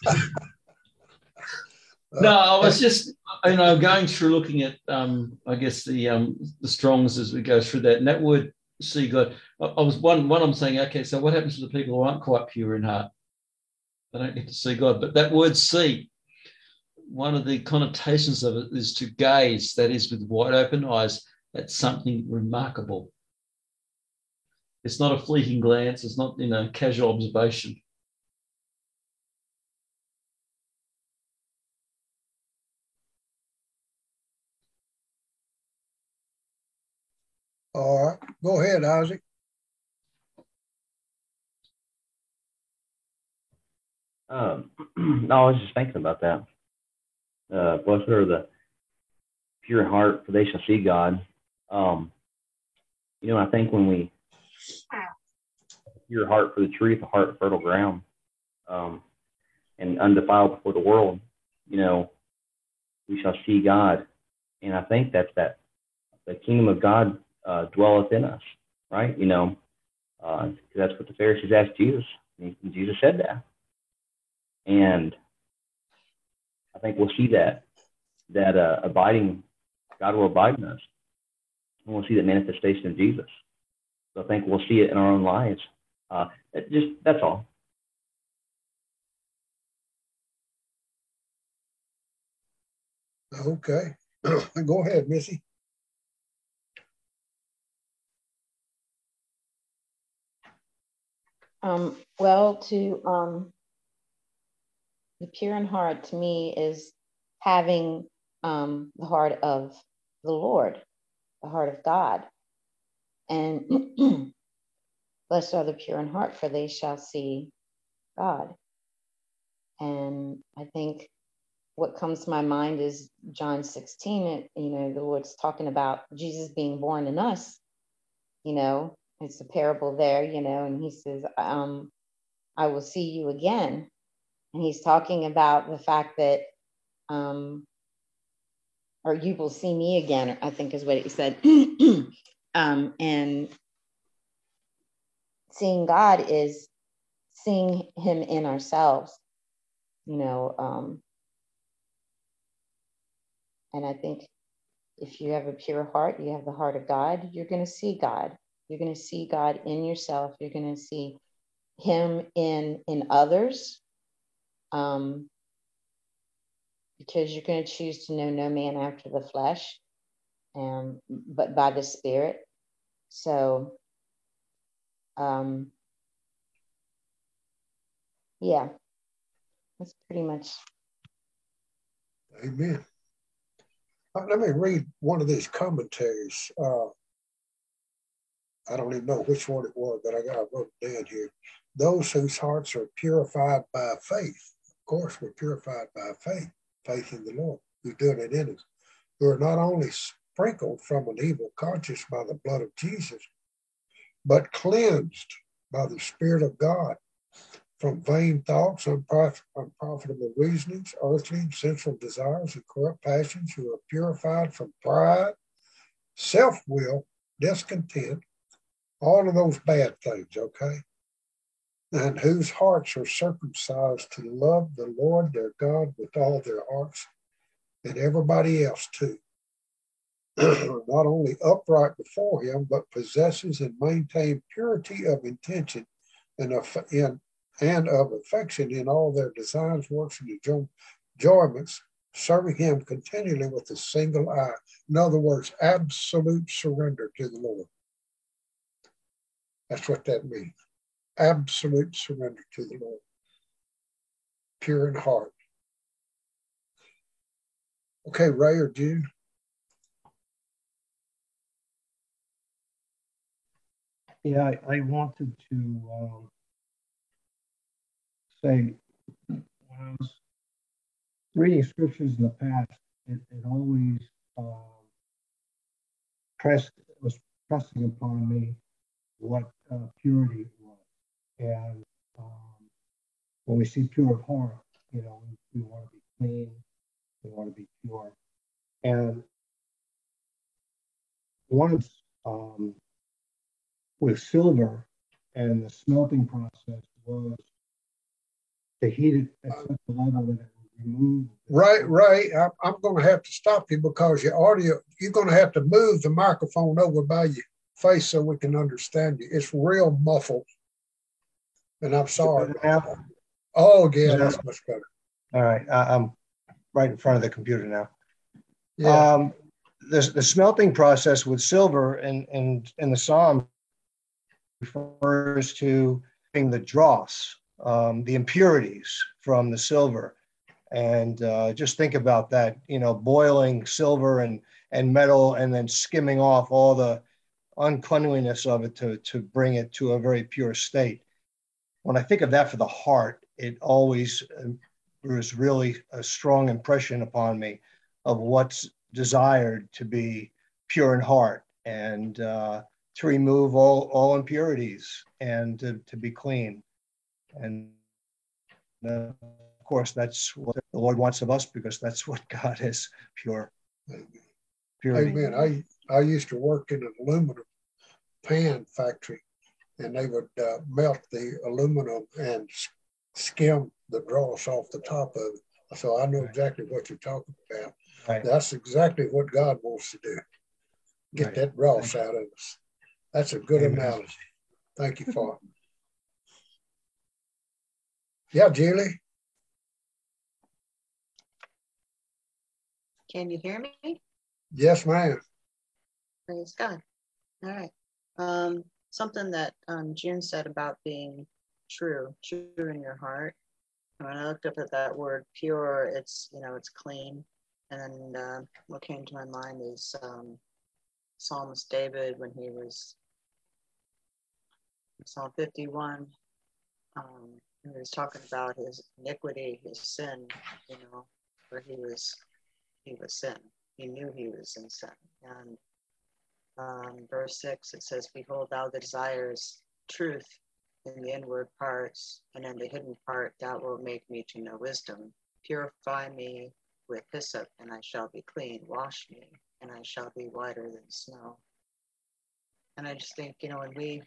No, I was just, you know, going through looking at, um, I guess the um, the Strongs as we go through that, and that word "see God." I, I was one one. I'm saying, okay, so what happens to the people who aren't quite pure in heart? They don't get to see God. But that word "see," one of the connotations of it is to gaze. That is, with wide open eyes, at something remarkable. It's not a fleeting glance. It's not, you know, casual observation. All right. Go ahead, Isaac. Um, no, I was just thinking about that. Uh, blessed are the pure in heart, for they shall see God. Um, you know, I think when we pure heart for the truth, a heart fertile ground, um, and undefiled before the world, you know, we shall see God. And I think that's that the kingdom of God uh, dwelleth in us, right? You know, uh, that's what the Pharisees asked Jesus. And Jesus said that. And I think we'll see that, that uh, abiding, God will abide in us. And we'll see that manifestation of Jesus. So I think we'll see it in our own lives. Uh, it just, that's all. Okay. Go ahead, Missy. Um, well, to um, the pure in heart to me is having um, the heart of the Lord, the heart of God. And blessed are the pure in heart, for they shall see God. And I think what comes to my mind is John sixteen. It, you know, the Lord's talking about Jesus being born in us. You know, it's a parable there, you know, and he says, um, I will see you again. And he's talking about the fact that, um, or you will see me again, I think is what he said. um, and seeing God is seeing him in ourselves, you know. Um, and I think if you have a pure heart, you have the heart of God, you're going to see God. You're going to see God in yourself. You're going to see him in, in others. Um, because you're going to choose to know no man after the flesh, um, but by the Spirit. So, um, yeah, that's pretty much. Amen. Uh, let me read one of these commentaries. Uh, I don't even know which one it was, but I got I wrote it down here. Those whose hearts are purified by faith. Of course, we're purified by faith, faith in the Lord, who's doing it in us. Who are not only sprinkled from an evil conscience by the blood of Jesus, but cleansed by the Spirit of God from vain thoughts, unprof- unprofitable reasonings, earthly and sensual desires, and corrupt passions, who are purified from pride, self-will, discontent, all of those bad things, okay? And whose hearts are circumcised to love the Lord their God with all their hearts, and everybody else too. Not only upright before him, but possesses and maintain purity of intention and of, in, and of affection in all their designs, works, and enjoy, enjoyments, serving him continually with a single eye. In other words, absolute surrender to the Lord. That's what that means. Absolute surrender to the Lord. Pure in heart. Okay, Ray or June? Yeah, I, I wanted to um, say, when I was reading scriptures in the past, it, it always um, pressed, was pressing upon me what uh, purity was. And um, when we see pure heart, you know, we, we want to be clean, we want to be pure. And one of um, with silver, and the smelting process was to heat it at such a level that it would remove. Right, Ray, I, I'm going to have to stop you because your audio, you're going to have to move the microphone over by your face so we can understand you. It's real muffled. And I'm sorry. Now? Oh, yeah, that's much better. All right, I, I'm right in front of the computer now. Yeah. Um, the, the smelting process with silver and in, in, in the Psalm refers to the dross, um, the impurities from the silver. And uh, just think about that, you know, boiling silver and, and metal and then skimming off all the uncleanliness of it to, to bring it to a very pure state. When I think of that for the heart, it always was really a strong impression upon me of what's desired to be pure in heart and uh, to remove all, all impurities and to, to be clean. And uh, of course, that's what the Lord wants of us because that's what God is, pure. Purity. Amen. I, I used to work in an aluminum pan factory, and they would uh, melt the aluminum and skim the dross off the top of it. So I know exactly what you're talking about. Right. That's exactly what God wants to do. Get Right. that dross out of us. That's a good Amen. analogy. Thank you, Father. Yeah, Julie. Can you hear me? Yes, ma'am. Praise God. All right. Um, something that um, June said about being true, true in your heart. When I looked up at that word pure, it's, you know, it's clean. And then uh, what came to my mind is um, Psalmist David when he was Psalm fifty-one. Um, he was talking about his iniquity, his sin, you know, where he was, he was sin. He knew he was in sin. And um, verse six, it says, behold, thou desires truth in the inward parts, and in the hidden part thou wilt make me to know wisdom. Purify me with hyssop, and I shall be clean. Wash me, and I shall be whiter than snow. And I just think, you know, when we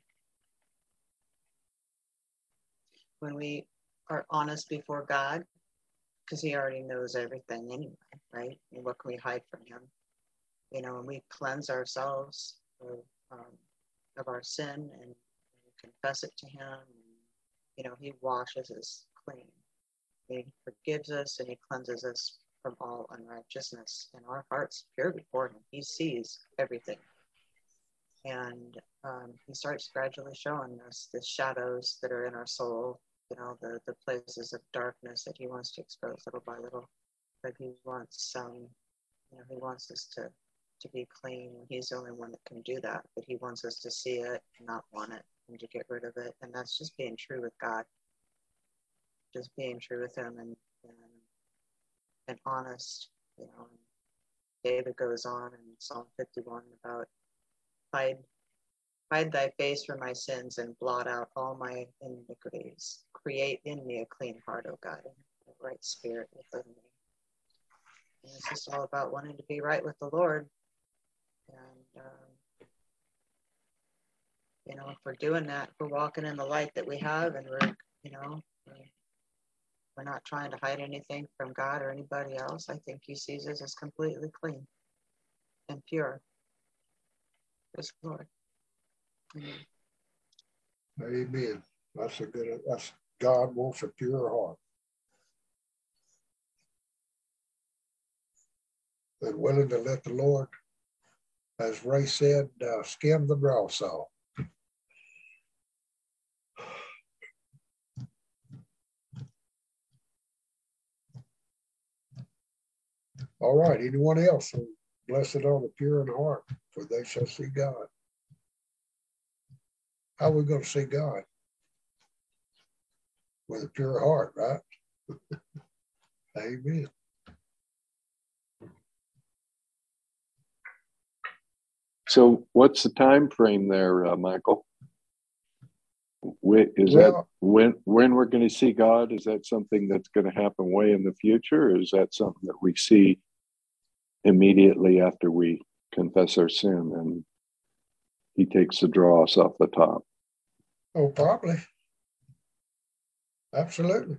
when we are honest before God, because he already knows everything anyway, right? And what can we hide from him? You know, when we cleanse ourselves of, um, of our sin and confess it to him, and, you know, he washes us clean. He forgives us and he cleanses us from all unrighteousness. And our heart's pure before him. He sees everything. And um, he starts gradually showing us the shadows that are in our soul, you know, the, the places of darkness that he wants to expose little by little. But he wants, um, you know, he wants us to, to be clean. He's the only one that can do that. But he wants us to see it and not want it and to get rid of it. And that's just being true with God. Just being true with him and, and, and honest, you know. David goes on in Psalm fifty-one about hide, hide thy face from my sins and blot out all my iniquities. Create in me a clean heart, O God, and a right spirit within me. And it's just all about wanting to be right with the Lord. And, um, you know, if we're doing that, we're walking in the light that we have, and we're, you know, we're, we're not trying to hide anything from God or anybody else. I think he sees us as completely clean and pure. Praise the Lord. Amen. Amen. That's a good, that's, God wants a pure heart. And willing to let the Lord, as Ray said, uh, skim the dross off. All right, anyone else? Blessed are the pure in heart, for they shall see God. How are we going to see God? With a pure heart, right? Amen. So what's the time frame there, uh, Michael? When, is Well, that when when we're going to see God? Is that something that's going to happen way in the future, or is that something that we see immediately after we confess our sin and he takes the dross off the top. Oh, probably. Absolutely.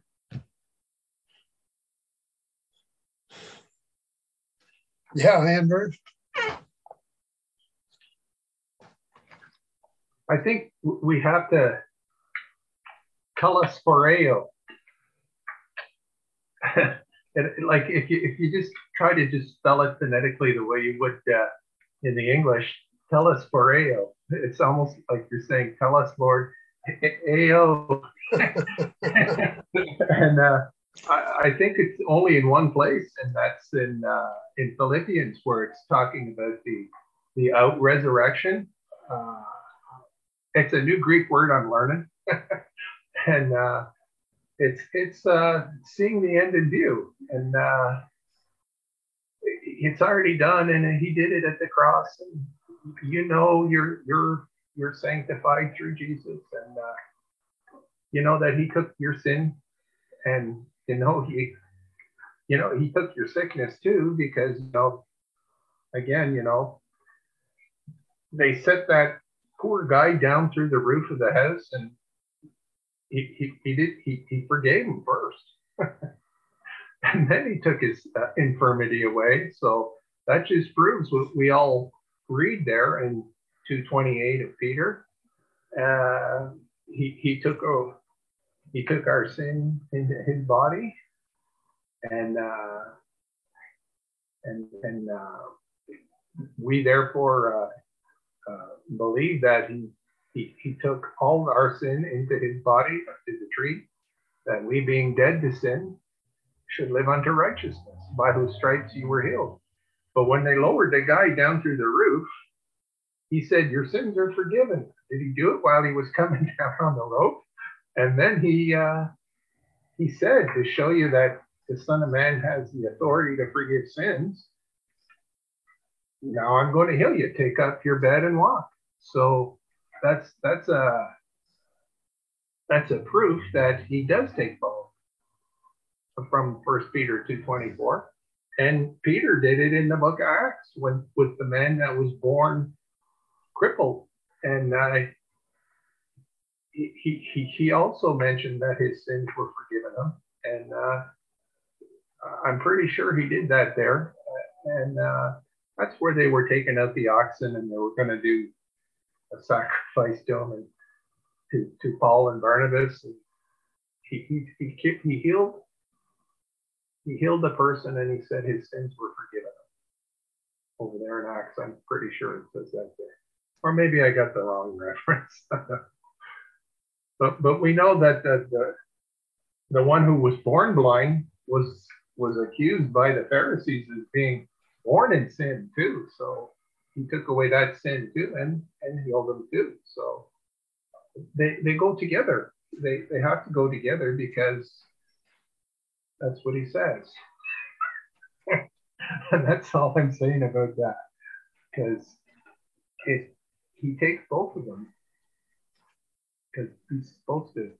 Yeah, Andrew. I think we have to telesporeo. Like if you if you just try to just spell it phonetically the way you would uh, in the English, telesporeo. It's almost like you're saying, "Tell us, Lord, Ao." And uh, I, I think it's only in one place, and that's in uh, in Philippians, where it's talking about the the out resurrection. Uh, it's a new Greek word I'm learning, and uh, it's it's uh, seeing the end in view, and uh, it's already done, and he did it at the cross, and you know you're you're you're sanctified through Jesus, and uh, you know that he took your sin, and you know he you know he took your sickness too, because you know again you know they set that poor guy down through the roof of the house, and he he, he did he, he forgave him first. And then he took his uh, infirmity away. So that just proves what we all read there in two twenty-eight of Peter. Uh, he he took oh, he took our sin into his body, and uh, and and uh, we therefore uh, uh, believe that he, he he took all our sin into his body to the tree, that we being dead to sin should live unto righteousness, by whose stripes you were healed. But when they lowered the guy down through the roof, he said, your sins are forgiven. Did he do it while he was coming down on the rope? And then he uh, he said, to show you that the Son of Man has the authority to forgive sins, now I'm going to heal you. Take up your bed and walk. So that's that's a that's a proof that he does take both, from First Peter two twenty-four. And Peter did it in the book of Acts when, with the man that was born crippled. And uh, he, he, he also mentioned that his sins were forgiven him. And uh, I'm pretty sure he did that there. And uh, that's where they were taking out the oxen, and they were going to do a sacrifice to him and to, to Paul and Barnabas. And he, he, he, he healed He healed the person, and he said his sins were forgiven over there in Acts. I'm pretty sure it says that there. Or maybe I got the wrong reference. but but we know that the, the the one who was born blind was was accused by the Pharisees as being born in sin too. So he took away that sin too, and and healed them too. So they they go together. They they have to go together, because that's what he says. And that's all I'm saying about that. Because it, he takes both of them. Because he's supposed to.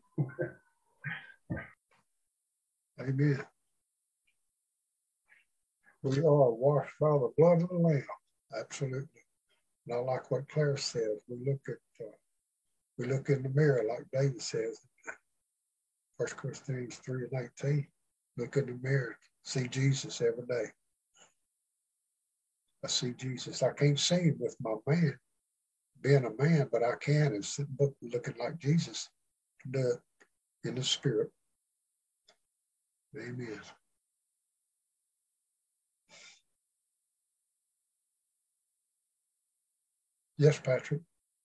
Amen. We are washed by the blood of the Lamb. Absolutely. Not like what Claire says. We look at, uh, we look in the mirror, like David says, First Corinthians three and eighteen. Look in the mirror, see Jesus every day. I see Jesus. I can't see him with my man, being a man, but I can, and sit looking like Jesus do it in the spirit. Amen. Yes, Patrick.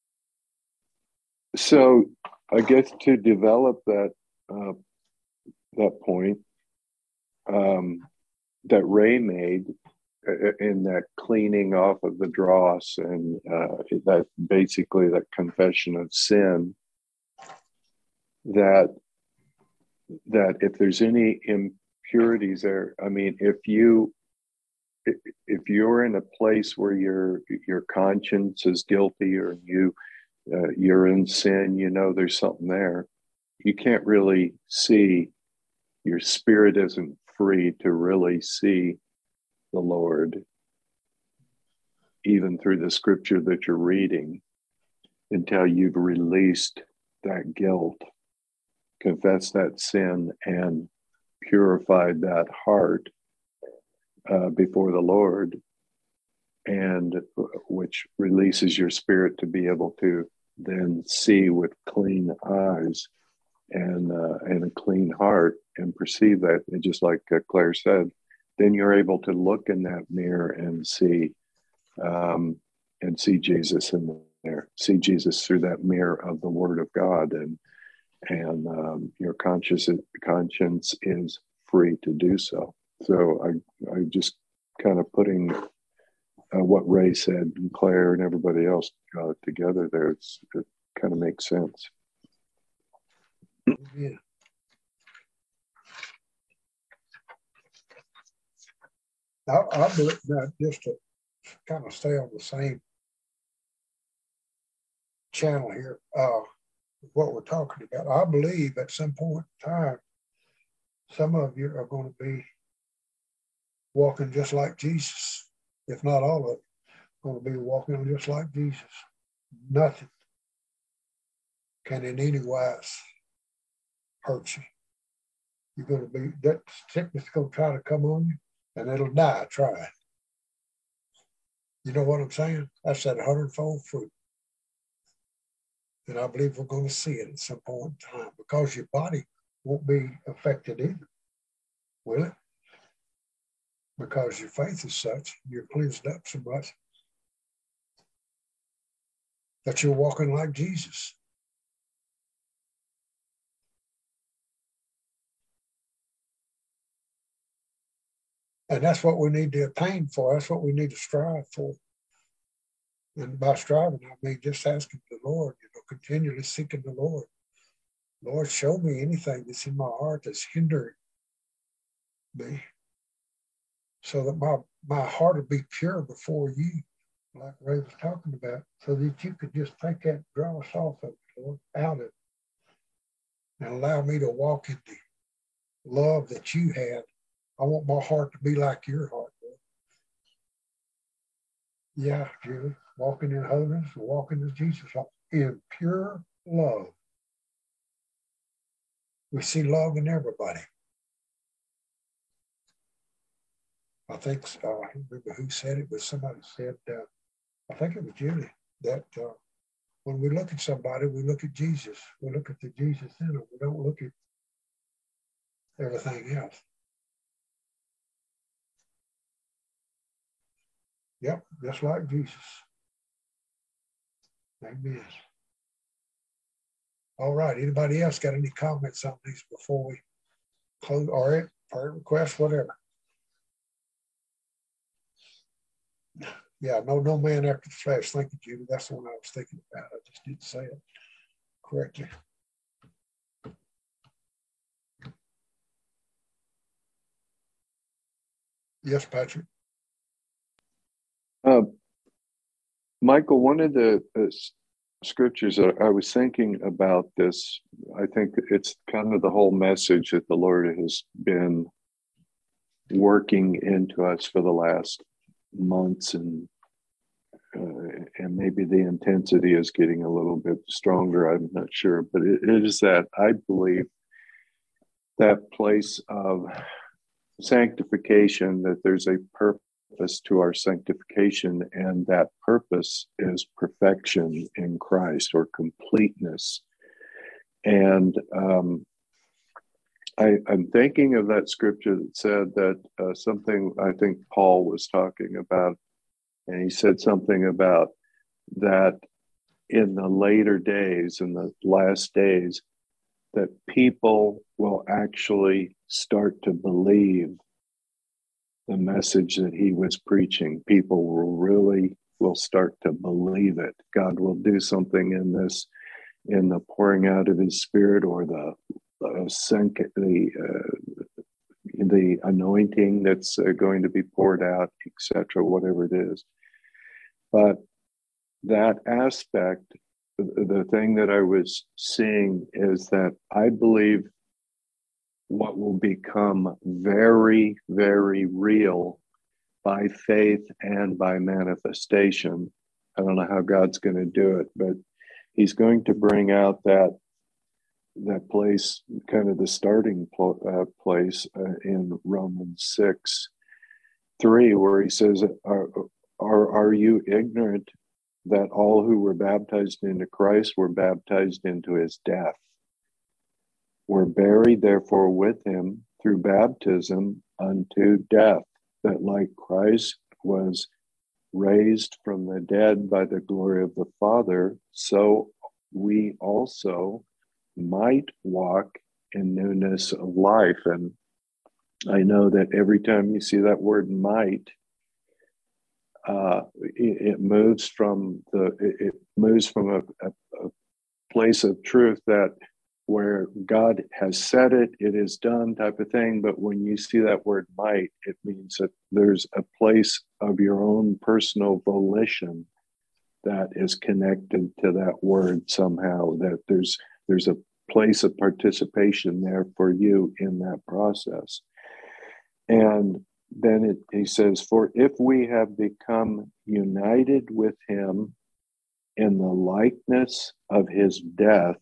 So I guess to develop that uh, that point um, that Ray made uh, in that cleaning off of the dross, and uh, that basically that confession of sin, that that if there's any impurities there, I mean, if you if you're in a place where your your conscience is guilty, or you uh, you're in sin, you know there's something there. You can't really see. Your spirit isn't free to really see the Lord, even through the scripture that you're reading. until you've released that guilt, confessed that sin, and purified that heart uh, before the Lord, and which releases your spirit to be able to then see with clean eyes and uh, and a clean heart and perceive that. And just like uh, Claire said, then you're able to look in that mirror and see um, and see Jesus in there, see Jesus through that mirror of the Word of God, and and um, your conscious conscience is free to do so. So I I just kind of putting uh, what Ray said and Claire and everybody else uh, together there. It's, it kind of makes sense. Yeah. I, I believe that, just to kind of stay on the same channel here, uh, what we're talking about. I believe at some point in time, some of you are going to be walking just like Jesus, if not all of you, going to be walking just like Jesus. Nothing can in any wise hurt you. You're going to be, that sickness is going to try to come on you, and it'll die trying. You know what I'm saying? That's that hundredfold fruit. And I believe we're going to see it at some point in time, because your body won't be affected either, will it? Because your faith is such, you're cleansed up so much that you're walking like Jesus. And that's what we need to attain for. That's what we need to strive for. And by striving, I mean just asking the Lord, you know, continually seeking the Lord. Lord, show me anything that's in my heart that's hindering me, so that my, my heart will be pure before you, like Ray was talking about, so that you could just take that, draw us off of it, Lord, out of it, and allow me to walk in the love that you had. I want my heart to be like your heart, Lord. Yeah, Julie, walking in holiness, walking as Jesus, in pure love. We see love in everybody. I think, uh, I don't remember who said it, but somebody said, uh, I think it was Julie, that uh, when we look at somebody, we look at Jesus. We look at the Jesus in them. We don't look at everything else. Yep, just like Jesus. Amen. All right, anybody else got any comments on these before we close? All right, prayer request, whatever. Yeah, no, no man after the flesh. Thank you, Judy. That's the one I was thinking about. I just didn't say it correctly. Yes, Patrick. Uh, Michael, one of the uh, scriptures that I was thinking about this, I think it's kind of the whole message that the Lord has been working into us for the last months, and uh, and maybe the intensity is getting a little bit stronger. I'm not sure, but it, it is that I believe that place of sanctification, that there's a purpose to our sanctification, and that purpose is perfection in Christ, or completeness. And um, I, I'm thinking of that scripture that said that uh, something I think Paul was talking about, and he said something about that in the later days, in the last days, that people will actually start to believe the message that he was preaching. People will really will start to believe it. God will do something in this, in the pouring out of his spirit, or the uh, the uh, the anointing that's uh, going to be poured out, et cetera, whatever it is. But that aspect, the thing that I was seeing is that I believe what will become very, very real by faith and by manifestation. I don't know how God's going to do it, but he's going to bring out that that place, kind of the starting pl- uh, place uh, in Romans six three, where he says, are, are, are you ignorant that all who were baptized into Christ were baptized into his death? Were buried therefore with him through baptism unto death, that like Christ was raised from the dead by the glory of the Father, so we also might walk in newness of life. And I know that every time you see that word might, uh, it, it moves from the it, it moves from a, a, a place of truth that where God has said it, it is done type of thing. But when you see that word might, it means that there's a place of your own personal volition that is connected to that word somehow, that there's there's a place of participation there for you in that process. And then it, he says, for if we have become united with him in the likeness of his death,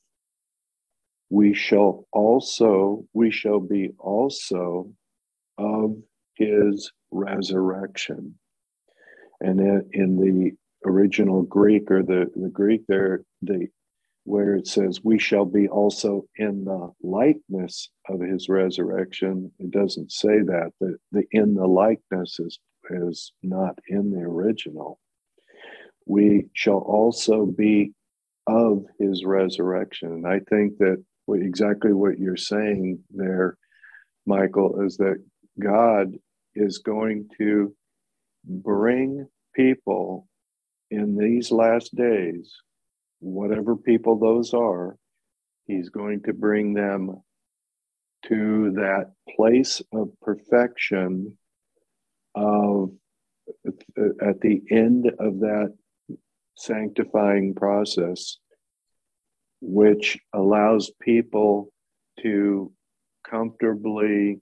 we shall also, we shall be also of his resurrection. And in, in the original Greek, or the, the Greek there, the where it says, we shall be also in the likeness of his resurrection, it doesn't say that. The, the in the likeness is, is not in the original. We shall also be of his resurrection. And I think that what, exactly what you're saying there, Michael, is that God is going to bring people in these last days, whatever people those are, he's going to bring them to that place of perfection of at the end of that sanctifying process, which allows people to comfortably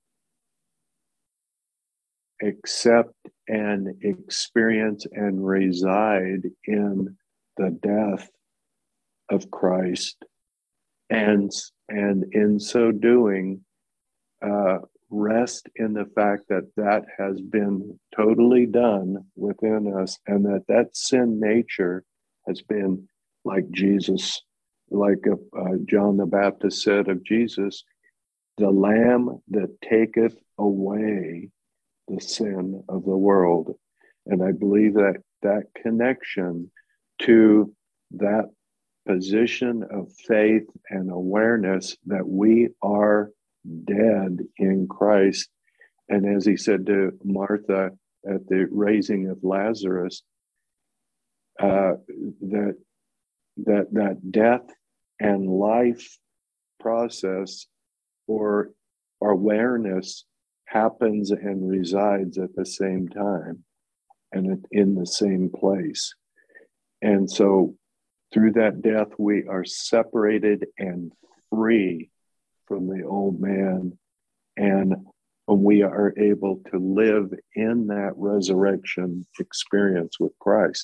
accept and experience and reside in the death of Christ, and and in so doing, uh, rest in the fact that that has been totally done within us, and that that sin nature has been, like Jesus, like uh, John the Baptist said of Jesus, the Lamb that taketh away the sin of the world. And I believe that that connection to that position of faith and awareness that we are dead in Christ. And as he said to Martha at the raising of Lazarus, uh, that that that death and life process or awareness happens and resides at the same time and in the same place. And so through that death, we are separated and free from the old man, and we are able to live in that resurrection experience with Christ.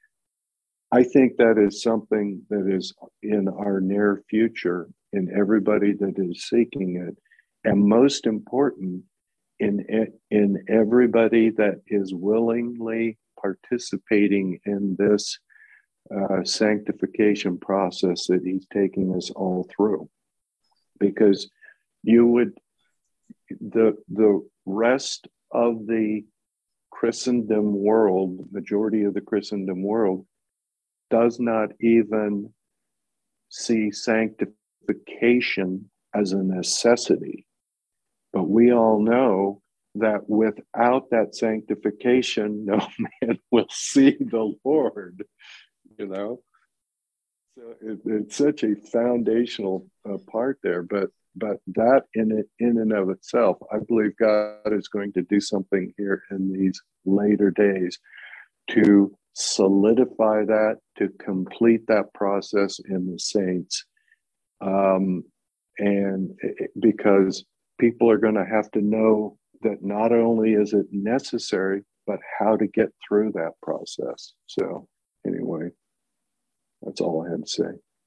I think that is something that is in our near future in everybody that is seeking it, and most important, in in everybody that is willingly participating in this uh, sanctification process that he's taking us all through. Because you would, the the rest of the Christendom world, majority of the Christendom world, does not even see sanctification as a necessity. But we all know that without that sanctification, no man will see the Lord, you know? So it, it's such a foundational uh, part there, but but that in it, in and of itself, I believe God is going to do something here in these later days to solidify that, to complete that process in the saints, um, and it, because people are going to have to know that not only is it necessary, but how to get through that process. So anyway, that's all I had to say.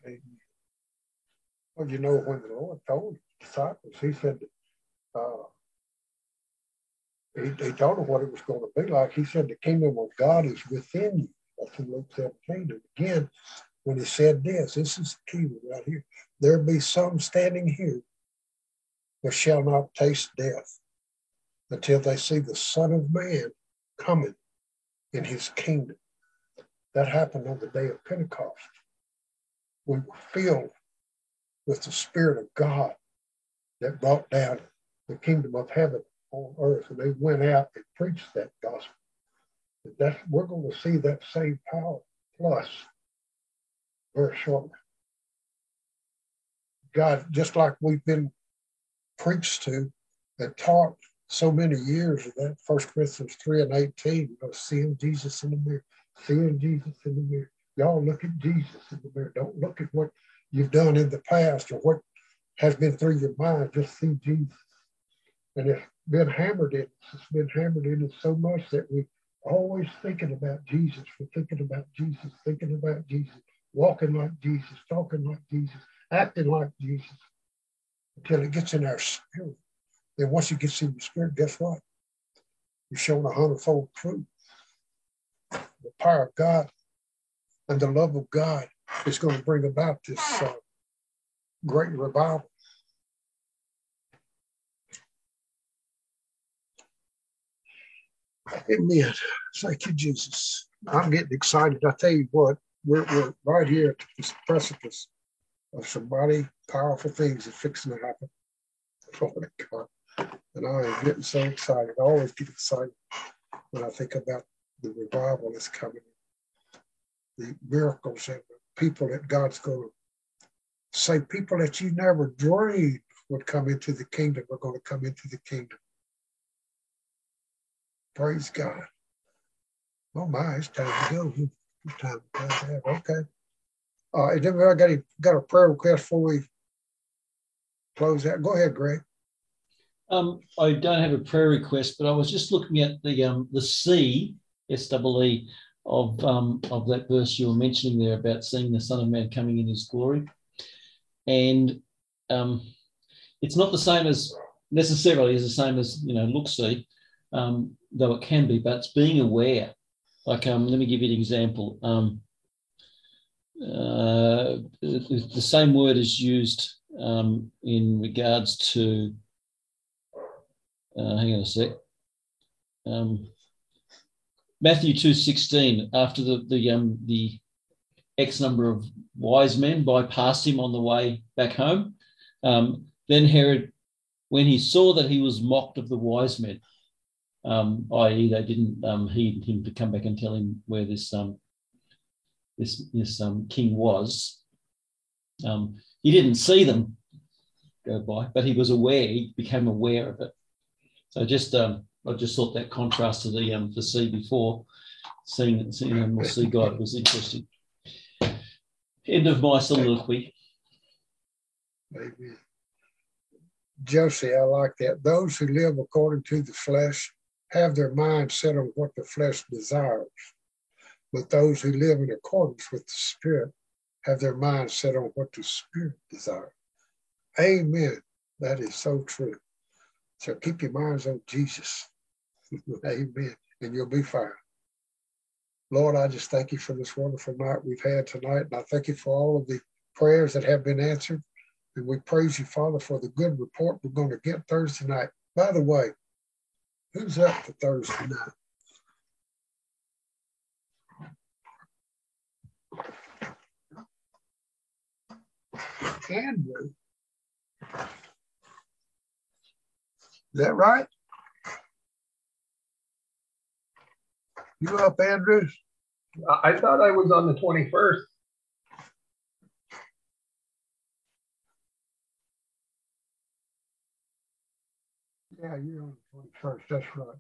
Amen. Well, you know, when the Lord told his disciples, he said, uh, he, he told them what it was going to be like. He said, the kingdom of God is within you. That's in Luke seventeen. And again, when he said this, this is the key right here. There be some standing here that shall not taste death until they see the Son of Man coming in his kingdom. That happened on the day of Pentecost. We were filled with the Spirit of God that brought down the kingdom of heaven on earth, and they went out and preached that gospel. That's, we're going to see that same power plus very shortly. God, just like we've been preached to and taught so many years of that, First Corinthians three and eighteen, you know, seeing Jesus in the mirror, seeing Jesus in the mirror. Y'all look at Jesus in the mirror. Don't look at what you've done in the past or what has been through your mind. Just see Jesus. And it's been hammered in us. It's been hammered in us so much that we always thinking about Jesus. We're thinking about Jesus, thinking about Jesus, walking like Jesus, talking like Jesus, acting like Jesus, until it gets in our spirit. Then once it gets in your spirit, guess what? You're showing a hundredfold fruit. The power of God and the love of God is going to bring about this uh, great revival. Amen. Thank you, Jesus. I'm getting excited. I tell you what, we're, we're right here at this precipice of some mighty powerful things that's fixing to happen. Oh my God. And I am getting so excited. I always get excited when I think about the revival that's coming, the miracles and the people that God's going to say, people that you never dreamed would come into the kingdom are going to come into the kingdom. Praise God. Oh my, it's time to go. It's time to have. Okay. Uh, and then I got a, got a prayer request before we close out. Go ahead, Greg. Um, I don't have a prayer request, but I was just looking at the um, the C, S E E, of um, of that verse you were mentioning there about seeing the Son of Man coming in his glory. And um, it's not the same as, necessarily as the same as, you know, look see, um, though it can be, but it's being aware. Like, um, let me give you an example. Um, uh, the, the same word is used um, in regards to, uh, hang on a sec, um, Matthew two sixteen, after the, the, um, the X number of wise men bypassed him on the way back home, um, then Herod, when he saw that he was mocked of the wise men, Um, that is, they didn't um, heed him to come back and tell him where this um, this this um, king was. Um, he didn't see them go by, but he was aware. He became aware of it. So just um, I just thought that contrast to the um, the sea before, seeing seeing him or see God was interesting. End of my soliloquy. Amen. Josie, I like that. Those who live according to the flesh have their mind set on what the flesh desires. But those who live in accordance with the Spirit have their mind set on what the Spirit desires. Amen. That is so true. So keep your minds on Jesus. Amen. And you'll be fine. Lord, I just thank you for this wonderful night we've had tonight. And I thank you for all of the prayers that have been answered. And we praise you, Father, for the good report we're going to get Thursday night. By the way, who's up for Thursday night? Andrew. Is that right? You up, Andrew? I thought I was on the twenty-first. Yeah, you're on the twenty-first. That's right.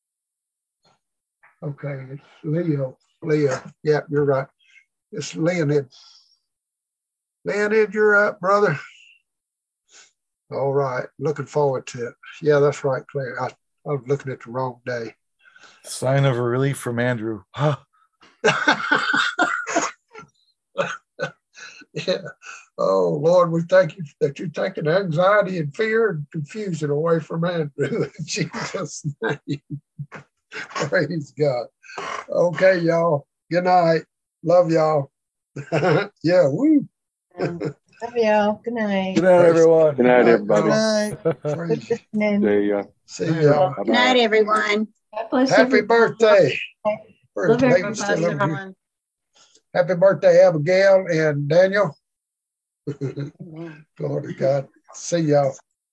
Okay, it's Leo. Leo. Yeah, you're right. It's Leonid. Leonid, you're up, brother. All right. Looking forward to it. Yeah, that's right, Claire. I, I was looking at the wrong day. Sign of a relief from Andrew. Yeah. Oh, Lord, we thank you that you're taking anxiety and fear and confusion away from Andrew in Jesus' name. Praise God. Okay, y'all. Good night. Love y'all. Yeah, woo. Um, love y'all. Good night. Good night, everyone. Good night, everybody. Praise Good listening. See ya. See y'all. Bye-bye. Good night, everyone. God bless Happy everyone. birthday. Where's Love David everybody. still over here? Happy birthday, Abigail and Daniel. Glory to God. See y'all.